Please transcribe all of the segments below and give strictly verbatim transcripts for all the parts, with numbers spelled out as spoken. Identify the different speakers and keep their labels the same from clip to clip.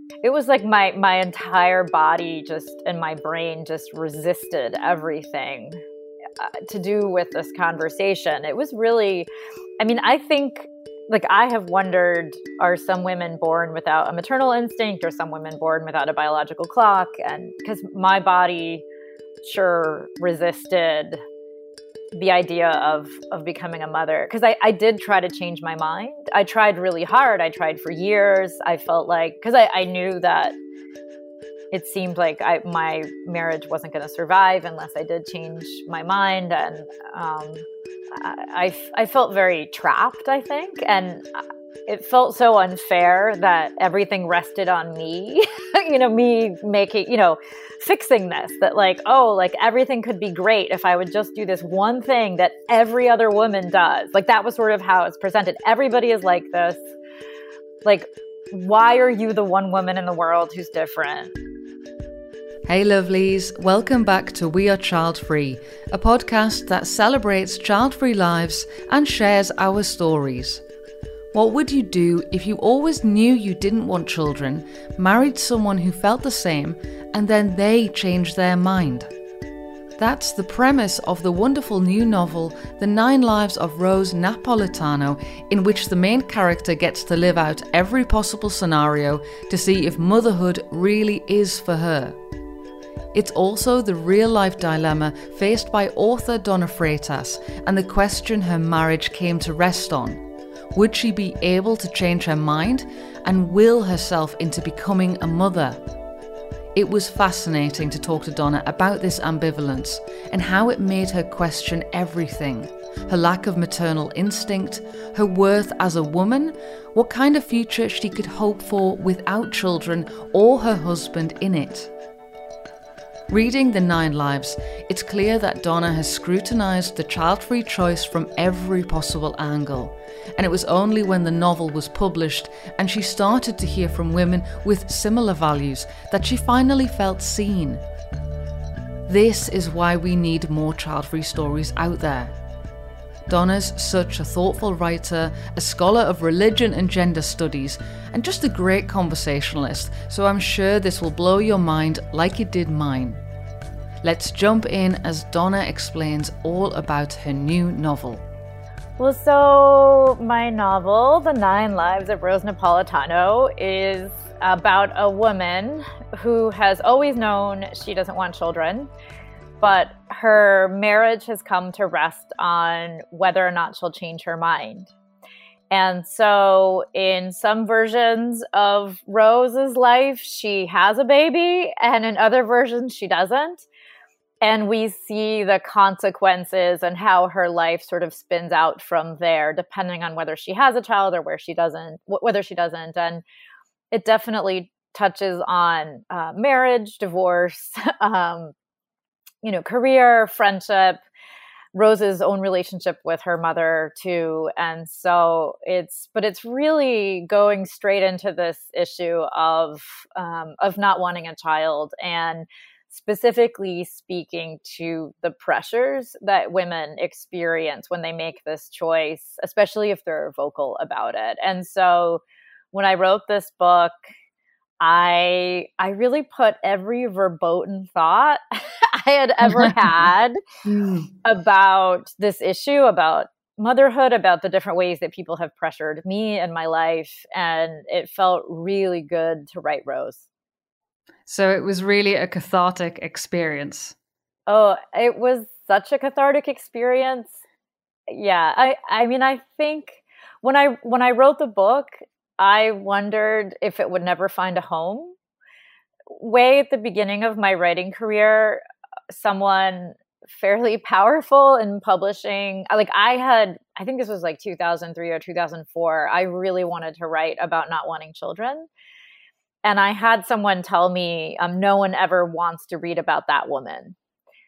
Speaker 1: It was like my my entire body just and my brain just resisted everything uh, to do with this conversation. It was really, I mean, I think, like, I have wondered, are some women born without a maternal instinct or some women born without a biological clock? And because my body sure resisted the idea of of becoming a mother, because I, I did try to change my mind. I tried really hard. I tried for years. I felt like, because I, I knew that it seemed like I, my marriage wasn't going to survive unless I did change my mind. And um, I, I, I felt very trapped, I think. And it felt so unfair that everything rested on me, you know, me making, you know, fixing this, that like, oh, like everything could be great if I would just do this one thing that every other woman does. Like that was sort of how it's presented. Everybody is like this. Like, why are you the one woman in the world who's different?
Speaker 2: Hey lovelies, welcome back to We Are Child Free, a podcast that celebrates child-free lives and shares our stories. What would you do if you always knew you didn't want children, married someone who felt the same, and then they changed their mind? That's the premise of the wonderful new novel, The Nine Lives of Rose Napolitano, in which the main character gets to live out every possible scenario to see if motherhood really is for her. It's also the real-life dilemma faced by author Donna Freitas and the question her marriage came to rest on. Would she be able to change her mind and will herself into becoming a mother? It was fascinating to talk to Donna about this ambivalence and how it made her question everything. Her lack of maternal instinct, her worth as a woman, what kind of future she could hope for without children or her husband in it. Reading The Nine Lives, it's clear that Donna has scrutinised the child-free choice from every possible angle. And it was only when the novel was published and she started to hear from women with similar values that she finally felt seen. This is why we need more child-free stories out there. Donna's such a thoughtful writer, a scholar of religion and gender studies, and just a great conversationalist, so I'm sure this will blow your mind like it did mine. Let's jump in as Donna explains all about her new novel.
Speaker 1: Well, so my novel, The Nine Lives of Rose Napolitano, is about a woman who has always known she doesn't want children, but her marriage has come to rest on whether or not she'll change her mind. And so in some versions of Rose's life, she has a baby, and in other versions, she doesn't. And we see the consequences and how her life sort of spins out from there, depending on whether she has a child or where she doesn't, whether she doesn't. And it definitely touches on uh, marriage, divorce, um, you know, career, friendship, Rose's own relationship with her mother too. And so it's, but it's really going straight into this issue of, um, of not wanting a child, and specifically speaking to the pressures that women experience when they make this choice, especially if they're vocal about it. And so when I wrote this book, I I really put every verboten thought I had ever had about this issue, about motherhood, about the different ways that people have pressured me in my life. And it felt really good to write Rose.
Speaker 2: So it was really a cathartic experience.
Speaker 1: Oh, it was such a cathartic experience. Yeah, I I mean, I think when I when I wrote the book, I wondered if it would never find a home. Way at the beginning of my writing career, someone fairly powerful in publishing, like I had, I think this was like two thousand three or two thousand four, I really wanted to write about not wanting children. And I had someone tell me, um, no one ever wants to read about that woman.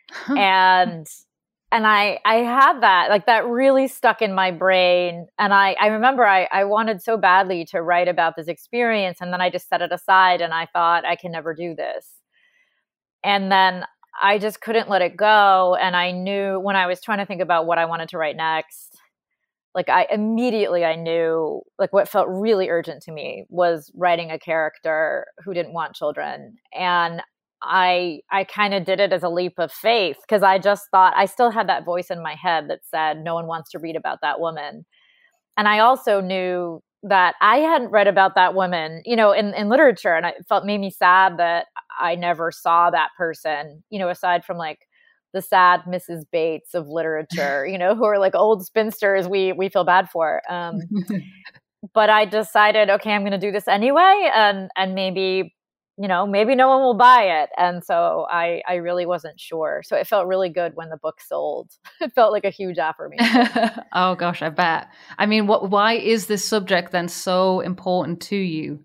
Speaker 1: and And I, I had that, like that really stuck in my brain. And I, I remember I, I wanted so badly to write about this experience. And then I just set it aside and I thought, I can never do this. And then I just couldn't let it go. And I knew when I was trying to think about what I wanted to write next, like I immediately I knew like what felt really urgent to me was writing a character who didn't want children. And I I kind of did it as a leap of faith because I just thought I still had that voice in my head that said no one wants to read about that woman. And I also knew that I hadn't read about that woman, you know, in, in literature. And it felt made me sad that I never saw that person, you know, aside from like the sad Missus Bates of literature, you know, who are like old spinsters we we feel bad for. Um, but I decided, okay, I'm going to do this anyway. And and maybe, you know, maybe no one will buy it. And so I, I really wasn't sure. So it felt really good when the book sold. It felt like a huge affirmation.
Speaker 2: Oh gosh, I bet. I mean, what? Why is this subject then so important to you?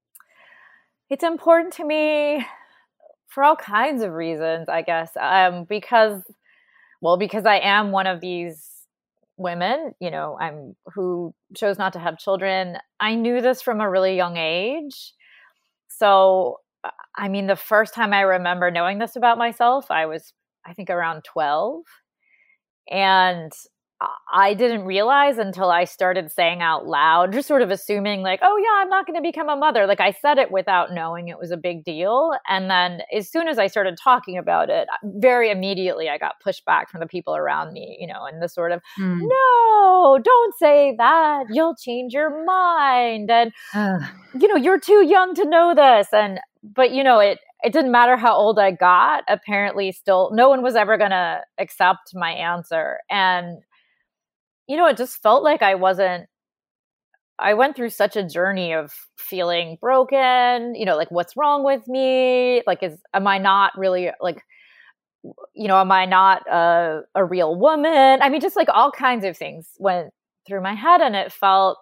Speaker 1: It's important to me for all kinds of reasons, I guess. Um, because, well, because I am one of these women, you know, I'm who chose not to have children. I knew this from a really young age. So, I mean, the first time I remember knowing this about myself, I was, I think, around twelve. And I didn't realize until I started saying out loud, just sort of assuming like, oh yeah, I'm not going to become a mother. Like I said it without knowing it was a big deal. And then as soon as I started talking about it, very immediately I got pushback from the people around me, you know, and the sort of, mm. no, don't say that. You'll change your mind. And, you know, you're too young to know this. And, but you know, it, it didn't matter how old I got. Apparently still, no one was ever going to accept my answer. And you know, it just felt like I wasn't, I went through such a journey of feeling broken, you know, like what's wrong with me? Like, is, am I not really like, you know, am I not a, a real woman? I mean, just like all kinds of things went through my head and it felt,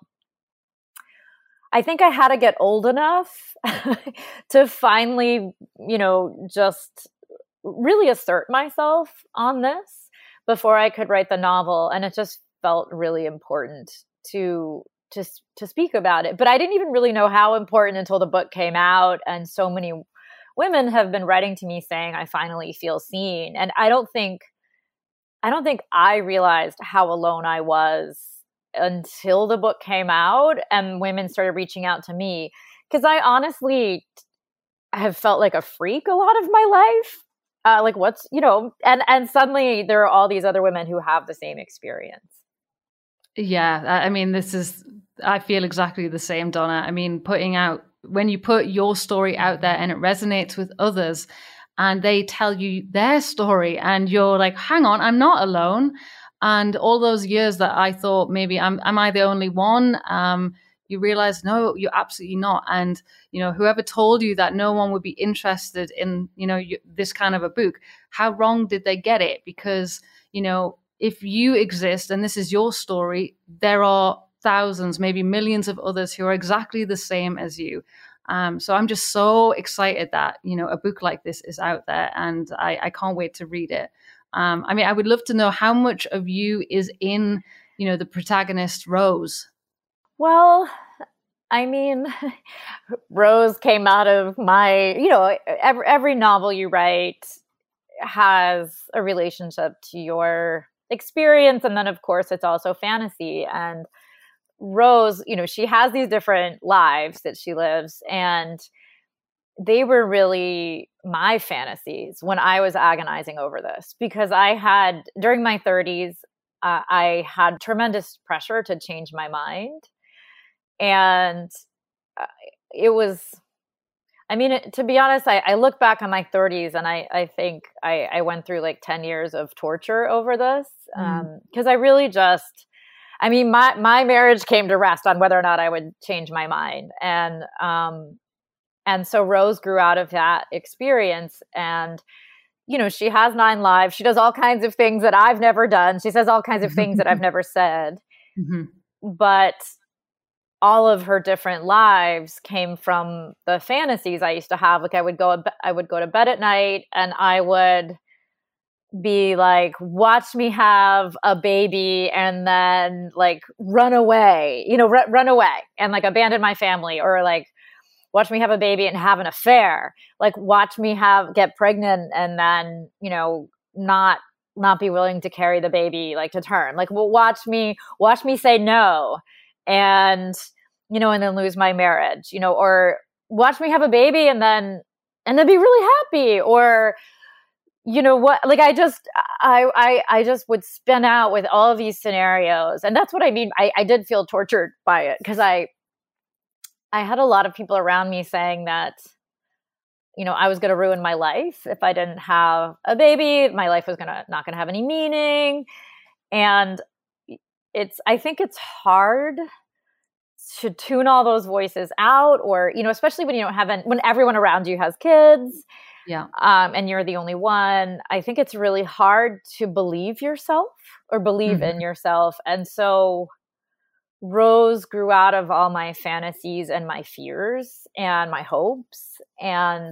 Speaker 1: I think I had to get old enough to finally, you know, just really assert myself on this before I could write the novel. And it just felt really important to to to speak about it. But I didn't even really know how important until the book came out. And so many women have been writing to me saying, I finally feel seen. And I don't think I don't think I realized how alone I was until the book came out and women started reaching out to me. Because I honestly have felt like a freak a lot of my life. Uh, like what's, you know, and, and suddenly there are all these other women who have the same experience.
Speaker 2: Yeah, I mean, this is, I feel exactly the same, Donna. I mean, putting out, when you put your story out there and it resonates with others and they tell you their story and you're like, hang on, I'm not alone. And all those years that I thought maybe, I'm, am I the only one? Um, you realize, no, you're absolutely not. And, you know, whoever told you that no one would be interested in, you know, you, this kind of a book, how wrong did they get it? Because, you know, if you exist and this is your story, there are thousands, maybe millions of others who are exactly the same as you. Um, so I'm just so excited that, you know, a book like this is out there and I, I can't wait to read it. Um, I mean, I would love to know how much of you is in, you know, the protagonist, Rose.
Speaker 1: Well, I mean, Rose came out of my, you know, every, every novel you write has a relationship to your experience. And then, of course, it's also fantasy. And Rose, you know, she has these different lives that she lives. And they were really my fantasies when I was agonizing over this, because I had, during my thirties, uh, I had tremendous pressure to change my mind. And uh, it was, I mean, to be honest, I, I look back on my thirties and I, I think I, I went through like ten years of torture over this. Um, because I really just, I mean, my, my marriage came to rest on whether or not I would change my mind. And, um, and so Rose grew out of that experience and, you know, she has nine lives. She does all kinds of things that I've never done. She says all kinds of things that I've never said, mm-hmm. but all of her different lives came from the fantasies I used to have. Like I would go, I would go to bed at night and I would be like, watch me have a baby and then like run away, you know, r- run away and like abandon my family, or like watch me have a baby and have an affair, like watch me have, get pregnant and then, you know, not not be willing to carry the baby like to term. Like, well, watch me, watch me say no, and you know, and then lose my marriage, you know, or watch me have a baby and then and then be really happy, or you know what, like I just I I I just would spin out with all of these scenarios, and that's what I mean. I, I did feel tortured by it because I I had a lot of people around me saying that, you know, I was going to ruin my life if I didn't have a baby. My life was going to not going to have any meaning. And it's, I think it's hard to tune all those voices out, or, you know, especially when you don't have, an, when everyone around you has kids.
Speaker 2: Yeah.
Speaker 1: Um, and you're the only one. I think it's really hard to believe yourself or believe mm-hmm. in yourself. And so Rose grew out of all my fantasies and my fears and my hopes. And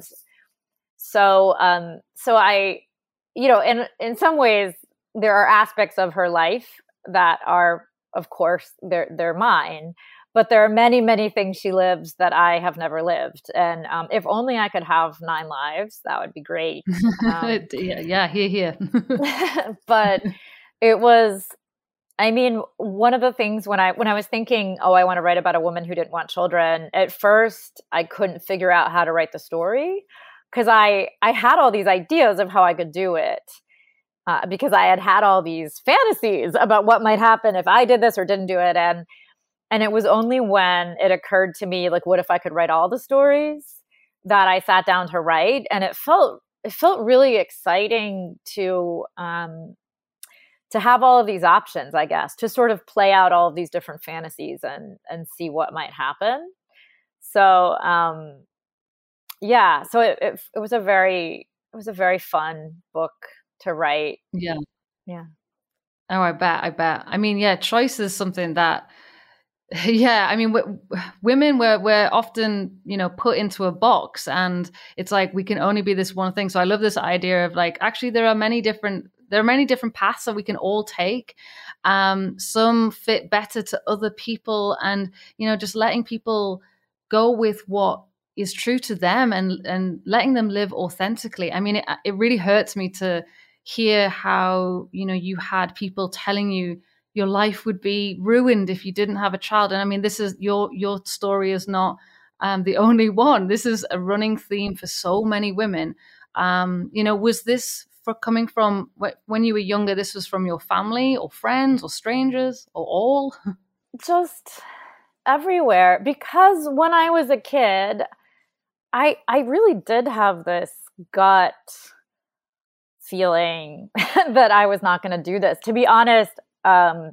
Speaker 1: so, um, so I, you know, in, in some ways there are aspects of her life that are, of course, they're, they're mine, but there are many, many things she lives that I have never lived. And, um, if only I could have nine lives, that would be great. Um,
Speaker 2: yeah, yeah, here, here.
Speaker 1: But it was, I mean, one of the things when I when I was thinking, oh, I want to write about a woman who didn't want children, at first I couldn't figure out how to write the story because I, I had all these ideas of how I could do it uh, because I had had all these fantasies about what might happen if I did this or didn't do it. And and it was only when it occurred to me, like, what if I could write all the stories, that I sat down to write. And it felt it felt really exciting to um to have all of these options, I guess, to sort of play out all of these different fantasies and, and see what might happen. So, um, yeah, so it, it, it was a very, it was a very fun book to write.
Speaker 2: Yeah.
Speaker 1: Yeah.
Speaker 2: Oh, I bet, I bet. I mean, yeah, choice is something that, yeah, I mean, w- women were, we're often, you know, put into a box, and it's like, we can only be this one thing. So I love this idea of like, actually, there are many different There are many different paths that we can all take. Um, some fit better to other people, and, you know, just letting people go with what is true to them and, and letting them live authentically. I mean, it, it really hurts me to hear how, you know, you had people telling you your life would be ruined if you didn't have a child. And I mean, this is your, your story is not um, the only one. This is a running theme for so many women. Um, you know, was this for coming from when you were younger? This was from your family or friends or strangers or all?
Speaker 1: Just everywhere. Because when I was a kid, I I really did have this gut feeling that I was not going to do this. To be honest, um,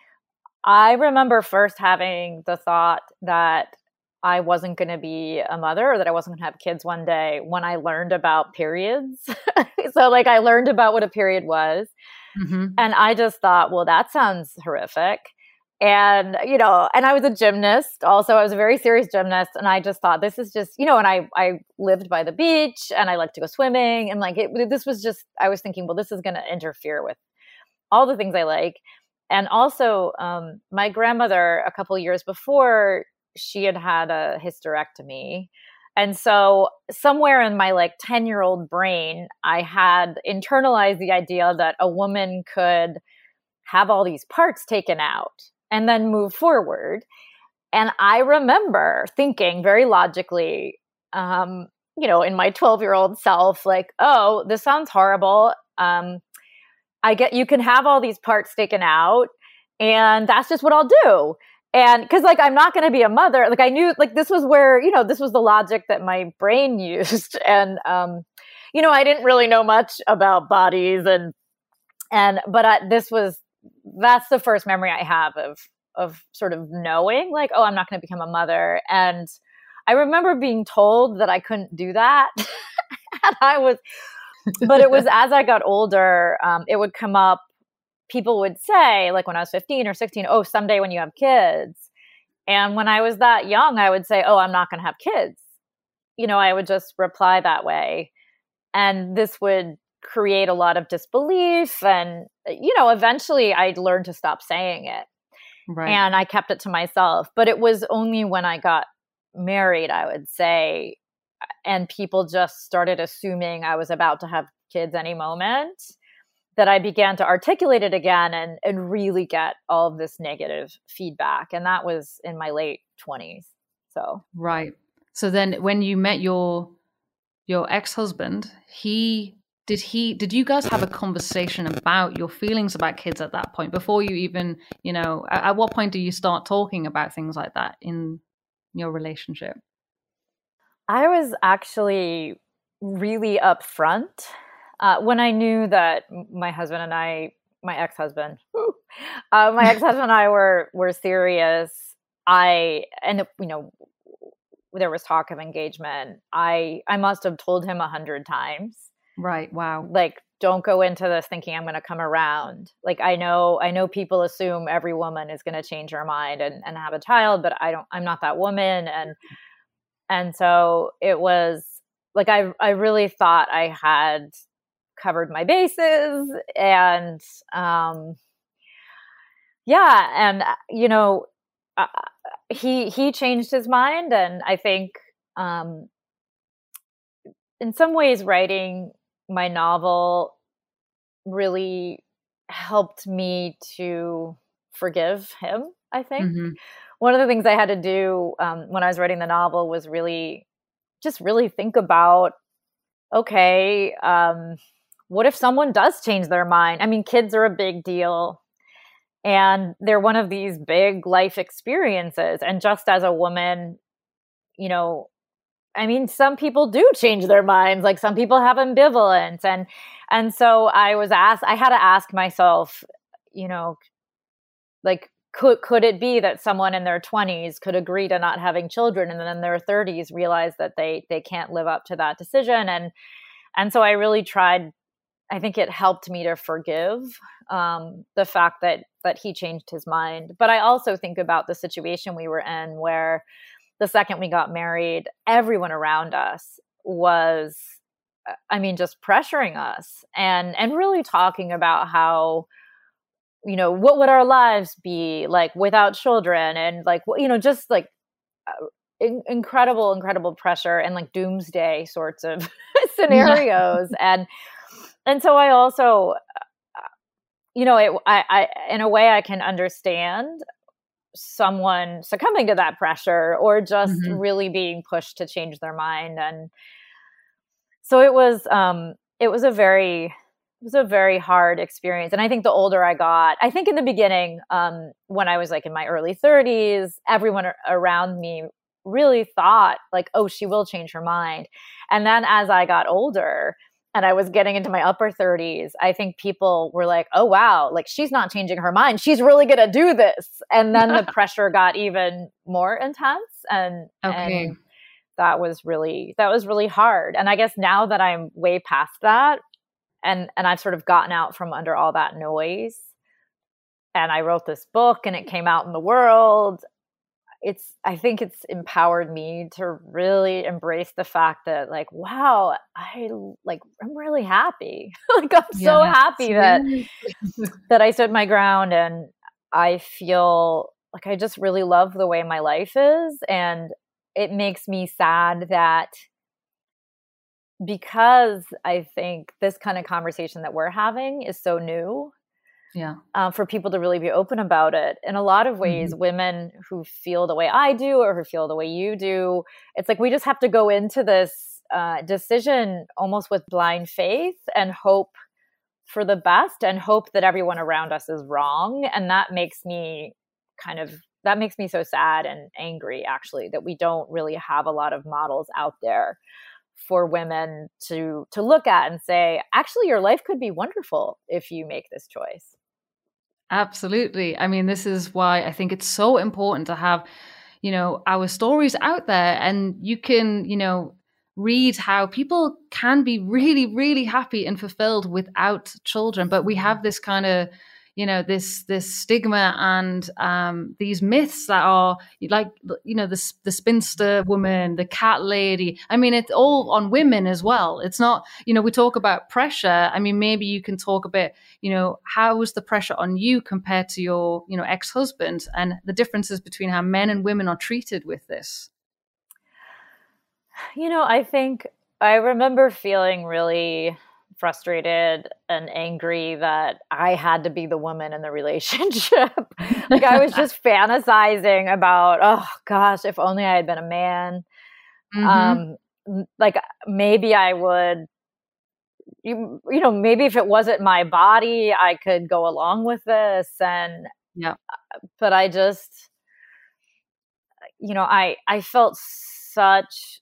Speaker 1: I remember first having the thought that I wasn't going to be a mother, or that I wasn't going to have kids one day, when I learned about periods. So like I learned about what a period was. Mm-hmm. And I just thought, well, that sounds horrific. And, you know, and I was a gymnast also. I was a very serious gymnast. And I just thought, this is just, you know, and I, I lived by the beach and I liked to go swimming. And like, it, this was just, I was thinking, well, this is going to interfere with all the things I like. And also um, my grandmother, a couple of years before, she had had a hysterectomy. And so somewhere in my like ten year old brain, I had internalized the idea that a woman could have all these parts taken out and then move forward. And I remember thinking very logically, um, you know, in my twelve year old self, like, oh, this sounds horrible. Um, I get, you can have all these parts taken out, and that's just what I'll do. And cause like, I'm not going to be a mother. Like I knew, like, this was where, you know, this was the logic that my brain used. And, um, you know, I didn't really know much about bodies and, and, but I, this was, that's the first memory I have of, of sort of knowing like, oh, I'm not going to become a mother. And I remember being told that I couldn't do that. And I was, but it was as I got older, um, it would come up. People would say, like when I was fifteen or sixteen, oh, someday when you have kids. And when I was that young, I would say, oh, I'm not going to have kids. You know, I would just reply that way. And this would create a lot of disbelief. And, you know, eventually I'd learned to stop saying it. Right. And I kept it to myself. But it was only when I got married, I would say, and people just started assuming I was about to have kids any moment, that I began to articulate it again and, and really get all of this negative feedback. And that was in my late twenties. So,
Speaker 2: right. So then when you met your, your ex-husband, he, did he, did you guys have a conversation about your feelings about kids at that point before you even, you know, at, at what point do you start talking about things like that in your relationship?
Speaker 1: I was actually really upfront. Uh, when I knew that my husband and I, my ex-husband, uh, my ex-husband and I were were serious, I and you know there was talk of engagement. I I must have told him a hundred times.
Speaker 2: Right. Wow.
Speaker 1: Like, don't go into this thinking I'm going to come around. Like, I know I know people assume every woman is going to change her mind and, and have a child, but I don't. I'm not that woman, and and so it was like I I really thought I had covered my bases, and um yeah and you know uh, he he changed his mind, and I think um in some ways writing my novel really helped me to forgive him. I think mm-hmm. one of the things I had to do um when I was writing the novel was really just really think about, okay, um what if someone does change their mind? I mean, kids are a big deal, and they're one of these big life experiences. And just as a woman, you know, I mean, some people do change their minds. Like, some people have ambivalence. And, and so I was asked, I had to ask myself, you know, like, could, could it be that someone in their twenties could agree to not having children, and then in their thirties realize that they, they can't live up to that decision? And, and so I really tried. I think it helped me to forgive um, the fact that that he changed his mind. But I also think about the situation we were in, where the second we got married, everyone around us was, I mean, just pressuring us and and really talking about how, you know, what would our lives be like without children, and like, you know, just like uh, in- incredible, incredible pressure and like doomsday sorts of scenarios. and And so I also, you know, it, I, I, in a way I can understand someone succumbing to that pressure, or just mm-hmm. really being pushed to change their mind. And so it was, um, it was a very, it was a very hard experience. And I think the older I got, I think in the beginning, um, when I was like in my early thirties, everyone around me really thought like, oh, she will change her mind. And then as I got older, and I was getting into my upper thirties, I think people were like, oh, wow, like, she's not changing her mind. She's really going to do this. And then the pressure got even more intense. And, okay. and that was really, that was really hard. And I guess now that I'm way past that, and, and I've sort of gotten out from under all that noise, and I wrote this book and it came out in the world, it's, I think it's empowered me to really embrace the fact that, like, wow, I like, I'm really happy. Like, I'm yeah, so happy that, that I stood my ground, and I feel like I just really love the way my life is. And it makes me sad that, because I think this kind of conversation that we're having is so new, yeah, um, for people to really be open about it. In a lot of ways, mm-hmm. women who feel the way I do, or who feel the way you do, it's like we just have to go into this uh, decision almost with blind faith and hope for the best, and hope that everyone around us is wrong. And that makes me kind of, that makes me so sad and angry, actually, that we don't really have a lot of models out there for women to to look at and say, actually, your life could be wonderful if you make this choice.
Speaker 2: Absolutely. I mean, this is why I think it's so important to have, you know, our stories out there, and you can, you know, read how people can be really, really happy and fulfilled without children. But we have this kind of, you know, this this stigma and um, these myths that are like, you know, the, the spinster woman, the cat lady. I mean, it's all on women as well. It's not, you know, we talk about pressure. I mean, maybe you can talk a bit, you know, how was the pressure on you compared to your, you know, ex-husband, and the differences between how men and women are treated with this?
Speaker 1: You know, I think I remember feeling really frustrated and angry that I had to be the woman in the relationship. Like I was just fantasizing about, oh gosh, if only I had been a man. Mm-hmm. Um, like maybe I would, you, you know, maybe if it wasn't my body, I could go along with this. And
Speaker 2: yeah,
Speaker 1: but I just, you know, I, I felt such,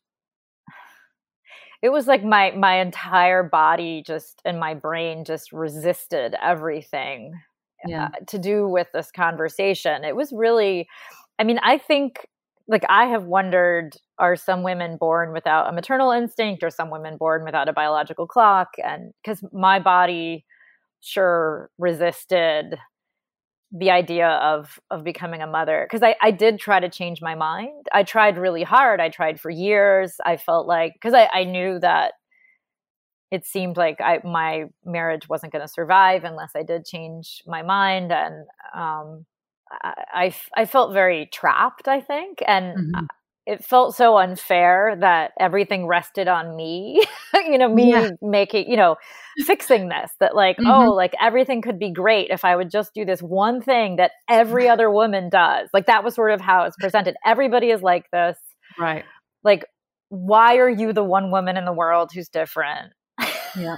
Speaker 1: it was like my, my entire body just, and my brain just resisted everything
Speaker 2: yeah.
Speaker 1: uh, to do with this conversation. It was really, I mean, I think like I have wondered, are some women born without a maternal instinct or some women born without a biological clock? And because my body sure resisted the idea of of becoming a mother, because I, I did try to change my mind. I tried really hard. I tried for years. I felt like, because I, I knew that it seemed like I, my marriage wasn't going to survive unless I did change my mind. And um, I, I, I felt very trapped, I think. And mm-hmm. it felt so unfair that everything rested on me, you know, me yeah. making, you know, fixing this, that like, mm-hmm. oh, like everything could be great if I would just do this one thing that every other woman does. Like that was sort of how it's presented. Everybody is like this.
Speaker 2: Right.
Speaker 1: Like, why are you the one woman in the world who's different?
Speaker 2: Yeah.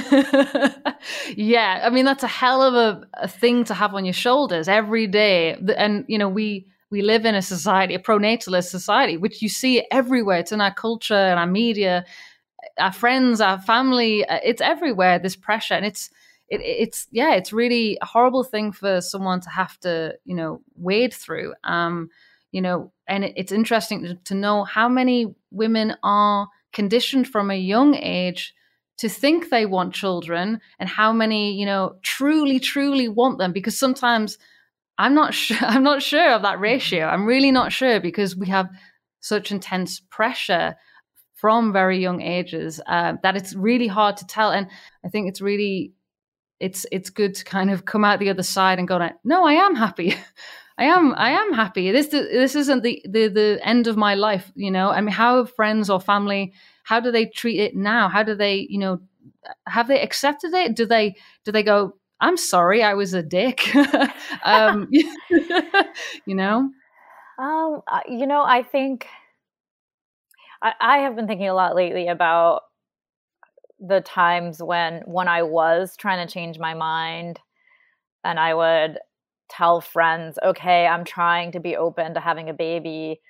Speaker 2: Yeah. I mean, that's a hell of a, a thing to have on your shoulders every day. And, you know, we, we live in a society, a pronatalist society, which you see everywhere. It's in our culture and our media, our friends, our family. It's everywhere, this pressure. And it's, it, it's, yeah, it's really a horrible thing for someone to have to, you know, wade through. Um, you know, and it, it's interesting to, to know how many women are conditioned from a young age to think they want children, and how many, you know, truly, truly want them. Because sometimes I'm not sure, I'm not sure of that ratio. I'm really not sure, because we have such intense pressure from very young ages uh, that it's really hard to tell. And I think it's really, it's it's good to kind of come out the other side and go like, no, I am happy. I am, I am happy. This this isn't the, the the end of my life, you know. I mean, how have friends or family, how do they treat it now? How do they, you know, have they accepted it? Do they do they go, I'm sorry, I was a dick, um, you know?
Speaker 1: Um, you know, I think I, I have been thinking a lot lately about the times when when I was trying to change my mind, and I would tell friends, okay, I'm trying to be open to having a baby.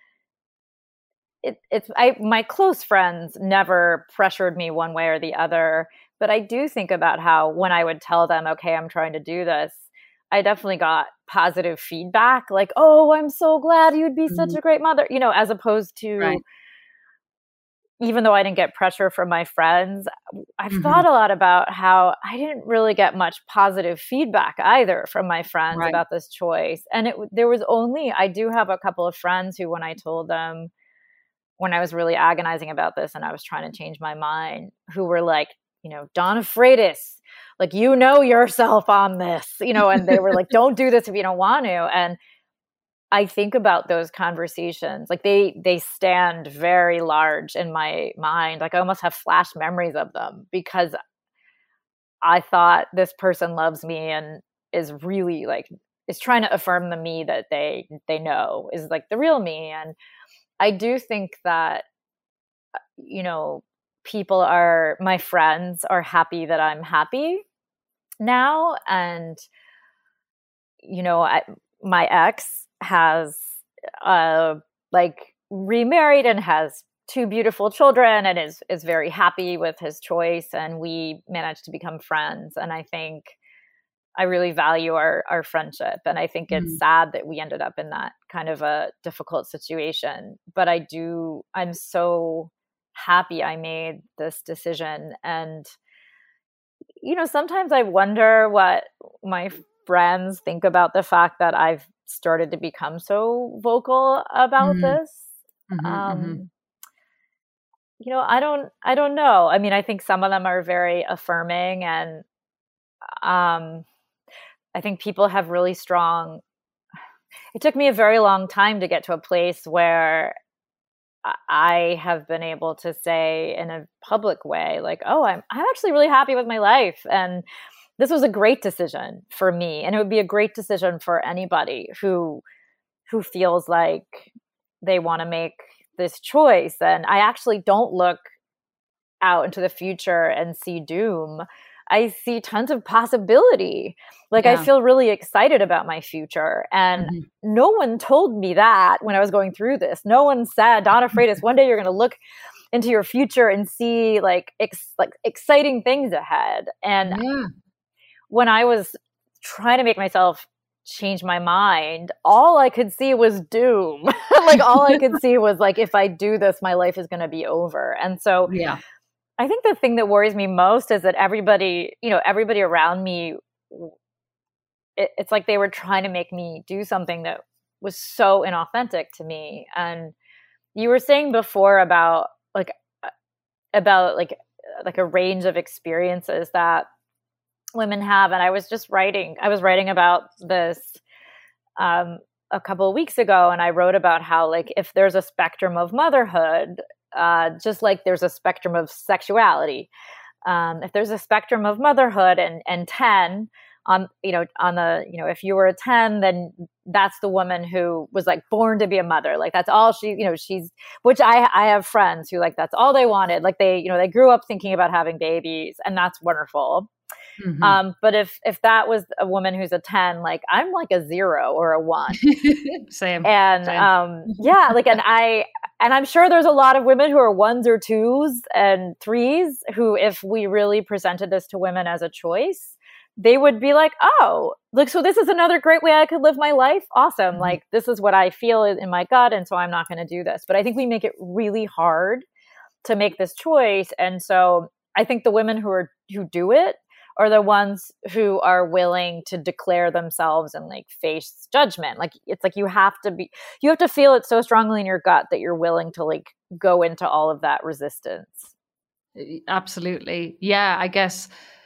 Speaker 1: It, it's I my close friends never pressured me one way or the other, but I do think about how when I would tell them, okay, I'm trying to do this, I definitely got positive feedback, like, oh, I'm so glad you'd be mm-hmm. such a great mother, you know, as opposed to, right. even though I didn't get pressure from my friends, I've mm-hmm. thought a lot about how I didn't really get much positive feedback either from my friends right. about this choice. And it there was only, I do have a couple of friends who, when I told them, when I was really agonizing about this and I was trying to change my mind, who were like, you know, Donna Freitas, like, you know yourself on this, you know, and they were like, don't do this if you don't want to. And I think about those conversations, like they, they stand very large in my mind. Like I almost have flash memories of them, because I thought this person loves me and is really like, is trying to affirm the me that they, they know is like the real me. And I do think that, you know, people are, my friends are happy that I'm happy now. And, you know, I, my ex has uh, like remarried and has two beautiful children and is, is very happy with his choice. And we managed to become friends. And I think I really value our, our friendship. And I think it's mm. sad that we ended up in that kind of a difficult situation. But I do, I'm so happy I made this decision. And, you know, sometimes I wonder what my friends think about the fact that I've started to become so vocal about mm. this. Mm-hmm, um, mm-hmm. You know, I don't, I don't know. I mean, I think some of them are very affirming, and, um, I think people have really strong, it took me a very long time to get to a place where I have been able to say in a public way, like, oh, I'm I'm actually really happy with my life. And this was a great decision for me. And it would be a great decision for anybody who who feels like they want to make this choice. And I actually don't look out into the future and see doom. I see tons of possibility. Like, yeah. I feel really excited about my future. And mm-hmm. no one told me that when I was going through this. No one said, Donna Freitas, one day you're going to look into your future and see like, ex- like exciting things ahead. And yeah. when I was trying to make myself change my mind, all I could see was doom. Like, all I could see was like, if I do this, my life is going to be over. And so yeah. I think the thing that worries me most is that everybody, you know, everybody around me, it, it's like they were trying to make me do something that was so inauthentic to me. And you were saying before about like, about like, like a range of experiences that women have. And I was just writing, I was writing about this um, a couple of weeks ago. And I wrote about how, like, if there's a spectrum of motherhood, Uh, just like there's a spectrum of sexuality. Um, if there's a spectrum of motherhood and, and ten on, you know, on the, you know, if you were a ten, then that's the woman who was like born to be a mother. Like that's all she, you know, she's, which I, I have friends who like, that's all they wanted. Like they, you know, they grew up thinking about having babies, and that's wonderful. Mm-hmm. Um, but if, if that was a woman who's a ten, like I'm like a zero or a one.
Speaker 2: Same.
Speaker 1: And,
Speaker 2: Same.
Speaker 1: um, yeah, like, and I, and I'm sure there's a lot of women who are ones or twos and threes who, if we really presented this to women as a choice, they would be like, oh, look, so this is another great way I could live my life. Awesome. Mm-hmm. Like, this is what I feel in my gut. And so I'm not going to do this. But I think we make it really hard to make this choice. And so I think the women who are, who do it are the ones who are willing to declare themselves and like face judgment. Like, it's like, you have to be, you have to feel it so strongly in your gut that you're willing to like go into all of that resistance.
Speaker 2: Absolutely. Yeah. I guess,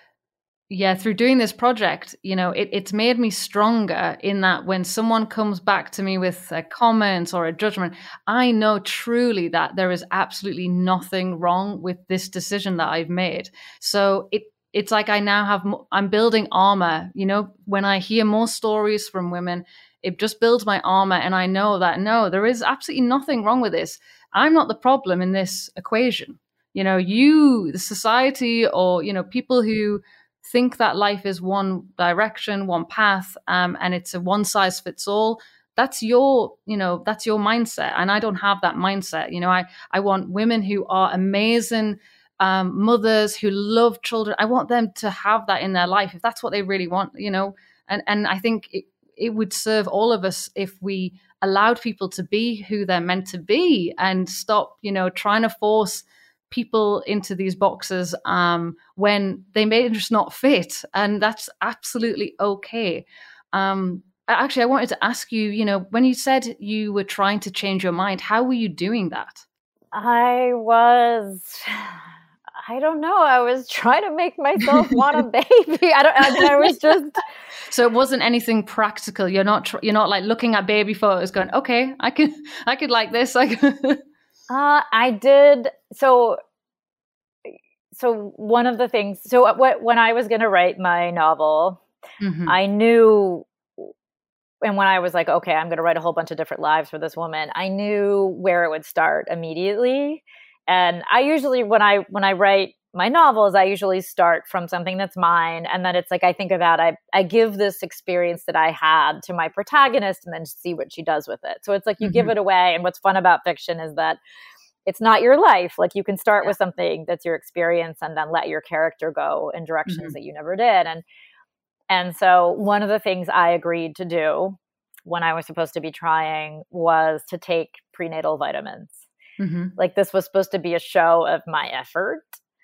Speaker 2: yeah, through doing this project, you know, it, it's made me stronger in that when someone comes back to me with a comment or a judgment, I know truly that there is absolutely nothing wrong with this decision that I've made. So it, It's like I now have, I'm building armor, you know, when I hear more stories from women, it just builds my armor. And I know that, no, there is absolutely nothing wrong with this. I'm not the problem in this equation. You know, you, the society, or, you know, people who think that life is one direction, one path, um, and it's a one size fits all. That's your, you know, that's your mindset. And I don't have that mindset. You know, I, I want women who are amazing Um, mothers who love children. I want them to have that in their life if that's what they really want, you know. And and I think it, it would serve all of us if we allowed people to be who they're meant to be and stop, you know, trying to force people into these boxes um, when they may just not fit. And that's absolutely okay. Um, actually, I wanted to ask you, you know, when you said you were trying to change your mind, how were you doing that?
Speaker 1: I was... I don't know. I was trying to make myself want a baby. I don't. I, mean, I was just.
Speaker 2: So it wasn't anything practical. You're not. You're not like looking at baby photos, going, "Okay, I could. I could like this." I could.
Speaker 1: uh, I did. So. So one of the things. So what when I was going to write my novel, mm-hmm. I knew. And when I was like, okay, I'm going to write a whole bunch of different lives for this woman, I knew where it would start immediately. And I usually, when I when I write my novels, I usually start from something that's mine. And then it's like, I think about, I, I give this experience that I had to my protagonist and then see what she does with it. So it's like you mm-hmm. give it away. And what's fun about fiction is that it's not your life. Like you can start yeah. with something that's your experience and then let your character go in directions mm-hmm. that you never did. And And so one of the things I agreed to do when I was supposed to be trying was to take prenatal vitamins. Mm-hmm. Like this was supposed to be a show of my effort.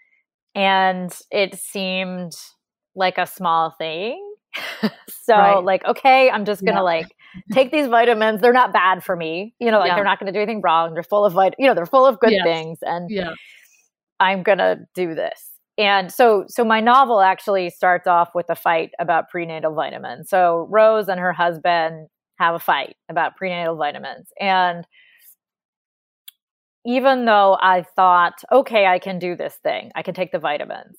Speaker 1: And it seemed like a small thing. so right. like, okay, I'm just going to yeah. like take these vitamins. They're not bad for me. You know, like yeah. they're not going to do anything wrong. They're full of, vit- you know, they're full of good yes. things. And yeah. I'm going to do this. And so, so my novel actually starts off with a fight about prenatal vitamins. So Rose and her husband have a fight about prenatal vitamins. And even though I thought, okay, I can do this thing, I can take the vitamins,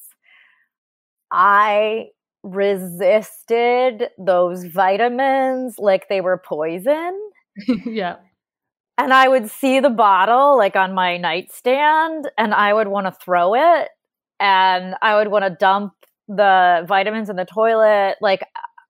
Speaker 1: I resisted those vitamins like they were poison.
Speaker 2: Yeah.
Speaker 1: And I would see the bottle like on my nightstand and I would want to throw it and I would want to dump the vitamins in the toilet. Like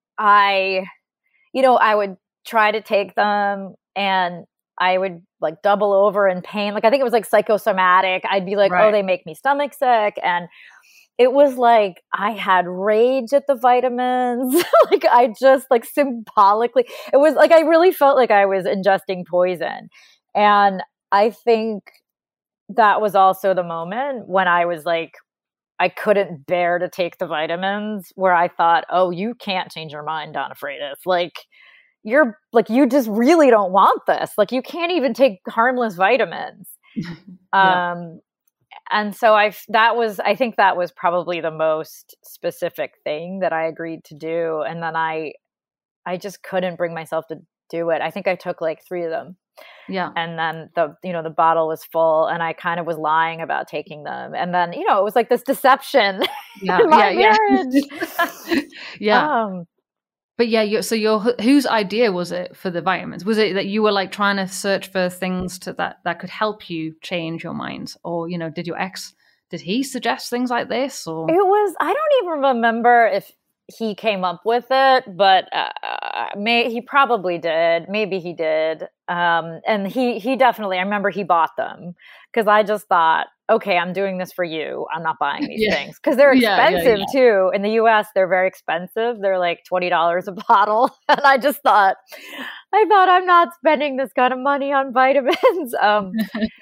Speaker 1: I, you know, I would try to take them and I would like double over in pain. Like I think it was like psychosomatic. I'd be like, right. oh, they make me stomach sick. And it was like I had rage at the vitamins. Like I just like symbolically, it was like I really felt like I was ingesting poison. And I think that was also the moment when I was like, I couldn't bear to take the vitamins, where I thought, oh, you can't change your mind, Donna Freitas. Like you're like, you just really don't want this. Like you can't even take harmless vitamins. yeah. Um, And so I that was I think that was probably the most specific thing that I agreed to do. And then I I just couldn't bring myself to do it. I think I took like three of them.
Speaker 2: Yeah.
Speaker 1: And then the you know the bottle was full and I kind of was lying about taking them. And then, you know, it was like this deception
Speaker 2: yeah,
Speaker 1: in my
Speaker 2: yeah,
Speaker 1: marriage.
Speaker 2: Yeah. yeah. Um, But yeah, you, so your whose idea was it for the vitamins? Was it that you were like trying to search for things to that that could help you change your mind, or you know, did your ex did he suggest things like this? Or
Speaker 1: it was I don't even remember if he came up with it, but uh, may he probably did. Maybe he did, um, and he he definitely. I remember he bought them because I just thought, okay, I'm doing this for you. I'm not buying these yeah. things because they're expensive yeah, yeah, yeah. too. In the U S, they're very expensive. They're like twenty dollars a bottle. And I just thought, I thought I'm not spending this kind of money on vitamins. Um,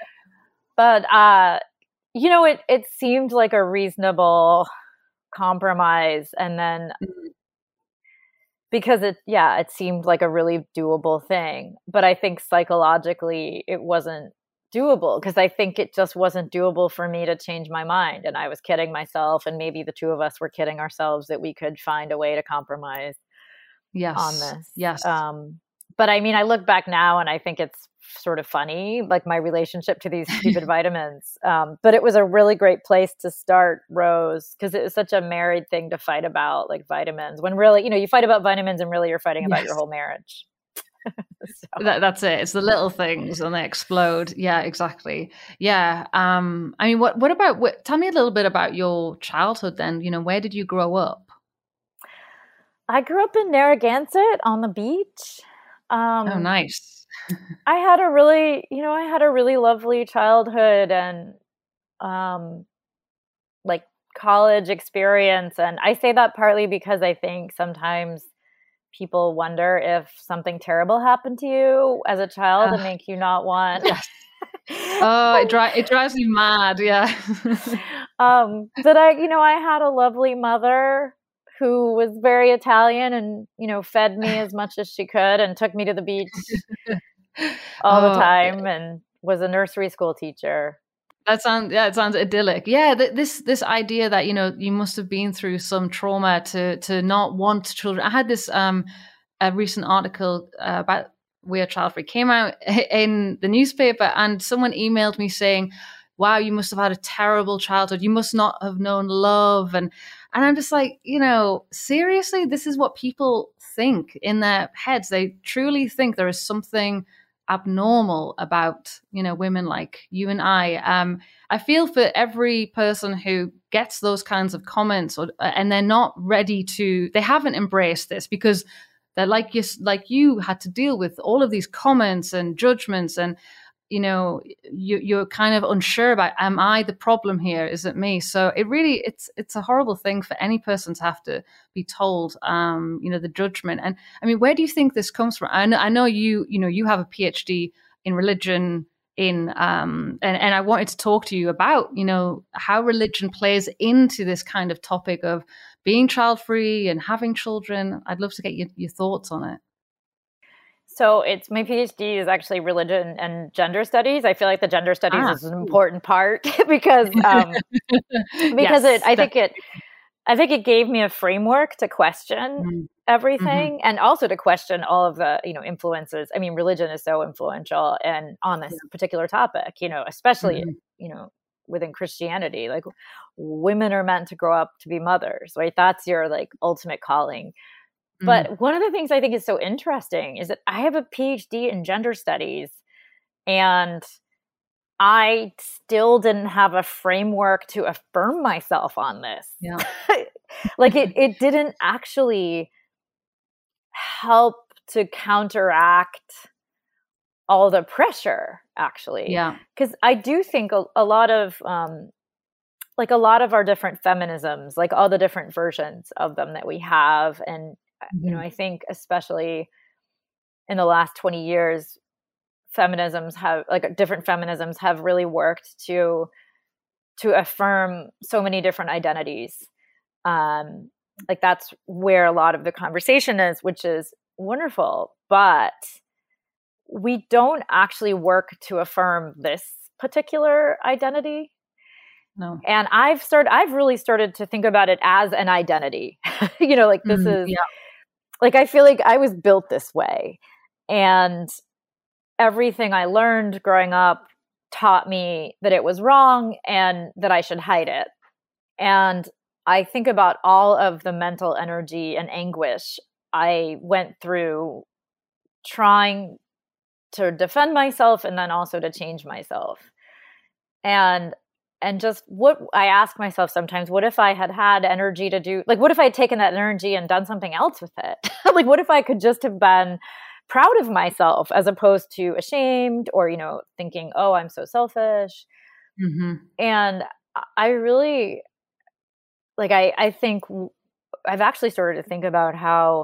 Speaker 1: but, uh, you know, it, it seemed like a reasonable compromise. And then because it, yeah, it seemed like a really doable thing. But I think psychologically it wasn't doable because I think it just wasn't doable for me to change my mind. And I was kidding myself, and maybe the two of us were kidding ourselves that we could find a way to compromise
Speaker 2: yes.
Speaker 1: on this.
Speaker 2: Yes.
Speaker 1: Um, but I mean, I look back now and I think it's sort of funny, like my relationship to these stupid vitamins. Um, but it was a really great place to start, Rose, because it was such a married thing to fight about, like vitamins, when really, you know, you fight about vitamins and really you're fighting about yes. your whole marriage. so.
Speaker 2: that, that's it. It's the little things and they explode. Yeah, exactly. Yeah. Um, I mean, what, what about, what, tell me a little bit about your childhood then. You know, where did you grow up?
Speaker 1: I grew up in Narragansett on the beach. Um,
Speaker 2: oh, nice.
Speaker 1: I had a really, you know, I had a really lovely childhood and um, like college experience. And I say that partly because I think sometimes people wonder if something terrible happened to you as a child uh, and make you not want.
Speaker 2: Yes. Oh, it, dri- it drives me mad. Yeah.
Speaker 1: um, but I, you know, I had a lovely mother who was very Italian and, you know, fed me as much as she could and took me to the beach all oh, the time yeah. and was a nursery school teacher.
Speaker 2: That sounds, yeah, it sounds idyllic. Yeah, th- this this idea that, you know, you must have been through some trauma to to not want children. I had this um a recent article uh, about We Are Child Free came out in the newspaper, and someone emailed me saying, wow, you must have had a terrible childhood. You must not have known love. And and I'm just like, you know, seriously, this is what people think in their heads. They truly think there is something abnormal about, you know, women like you and I. Um, I feel for every person who gets those kinds of comments or, and they're not ready to, they haven't embraced this because they're like you, like you had to deal with all of these comments and judgments and, you know, you, you're kind of unsure about, am I the problem here? Is it me? So it really, it's it's a horrible thing for any person to have to be told, um, you know, the judgment. And I mean, where do you think this comes from? I know, I know you, you know, you have a PhD in religion in, um, and, and I wanted to talk to you about, you know, how religion plays into this kind of topic of being child-free and having children. I'd love to get your, your thoughts on it.
Speaker 1: So it's my PhD is actually religion and gender studies. I feel like the gender studies ah. is an important part because um, because yes, it I think it I think it gave me a framework to question mm. everything,
Speaker 2: Mm-hmm.
Speaker 1: and also to question all of the, you know, influences. I mean, religion is so influential and on this
Speaker 2: Yeah.
Speaker 1: particular topic, you know, especially,
Speaker 2: Mm-hmm.
Speaker 1: you know, within Christianity, like women are meant to grow up to be mothers, right? That's your like ultimate calling.
Speaker 2: Mm-hmm.
Speaker 1: But one of the things I think is so interesting is that I have a PhD in gender studies, and I still didn't have a framework to affirm myself on this.
Speaker 2: Yeah.
Speaker 1: Like it, it didn't actually help to counteract all the pressure, actually.
Speaker 2: Yeah.
Speaker 1: Because I do think a, a lot of, um, like a lot of our different feminisms, like all the different versions of them that we have. And,
Speaker 2: Mm-hmm.
Speaker 1: you know, I think especially in the last twenty years, feminisms have, like different feminisms have really worked to, to affirm so many different identities. Um, like that's where a lot of the conversation is, which is wonderful, but we don't actually work to affirm this particular identity.
Speaker 2: No.
Speaker 1: And I've started, I've really started to think about it as an identity, you know, like this
Speaker 2: Mm,
Speaker 1: is
Speaker 2: yeah.
Speaker 1: like, I feel like I was built this way, and everything I learned growing up taught me that it was wrong and that I should hide it. And I think about all of the mental energy and anguish I went through trying to defend myself and then also to change myself. And and just what I ask myself sometimes, what if I had had energy to do, like, what if I had taken that energy and done something else with it? Like, what if I could just have been proud of myself as opposed to ashamed or, you know, thinking, oh, I'm so selfish.
Speaker 2: Mm-hmm.
Speaker 1: And I really, like, I, I think I've actually started to think about how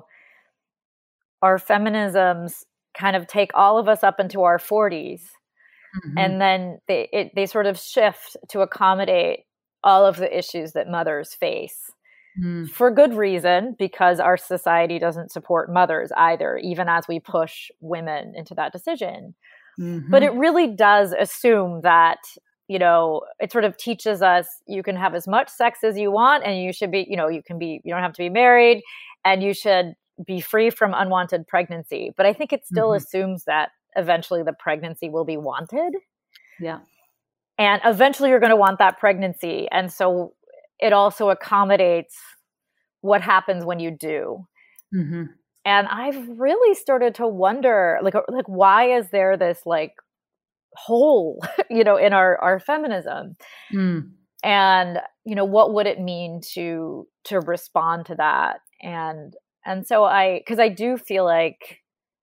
Speaker 1: our feminisms kind of take all of us up into our forties.
Speaker 2: Mm-hmm.
Speaker 1: And then they it, they sort of shift to accommodate all of the issues that mothers face. Mm. For good reason, because our society doesn't support mothers either, even as we push women into that decision. Mm-hmm. But it really does assume that, you know, it sort of teaches us you can have as much sex as you want, and you should be, you know, you can be, you don't have to be married, and you should be free from unwanted pregnancy. But I think it still mm-hmm. assumes that eventually the pregnancy will be wanted.
Speaker 2: Yeah.
Speaker 1: And eventually you're going to want that pregnancy. And so it also accommodates what happens when you do. Mm-hmm. And I've really started to wonder, like, like, why is there this like hole, you know, in our, our feminism? Mm. And, you know, what would it mean to, to respond to that? And, and so I, cause I do feel like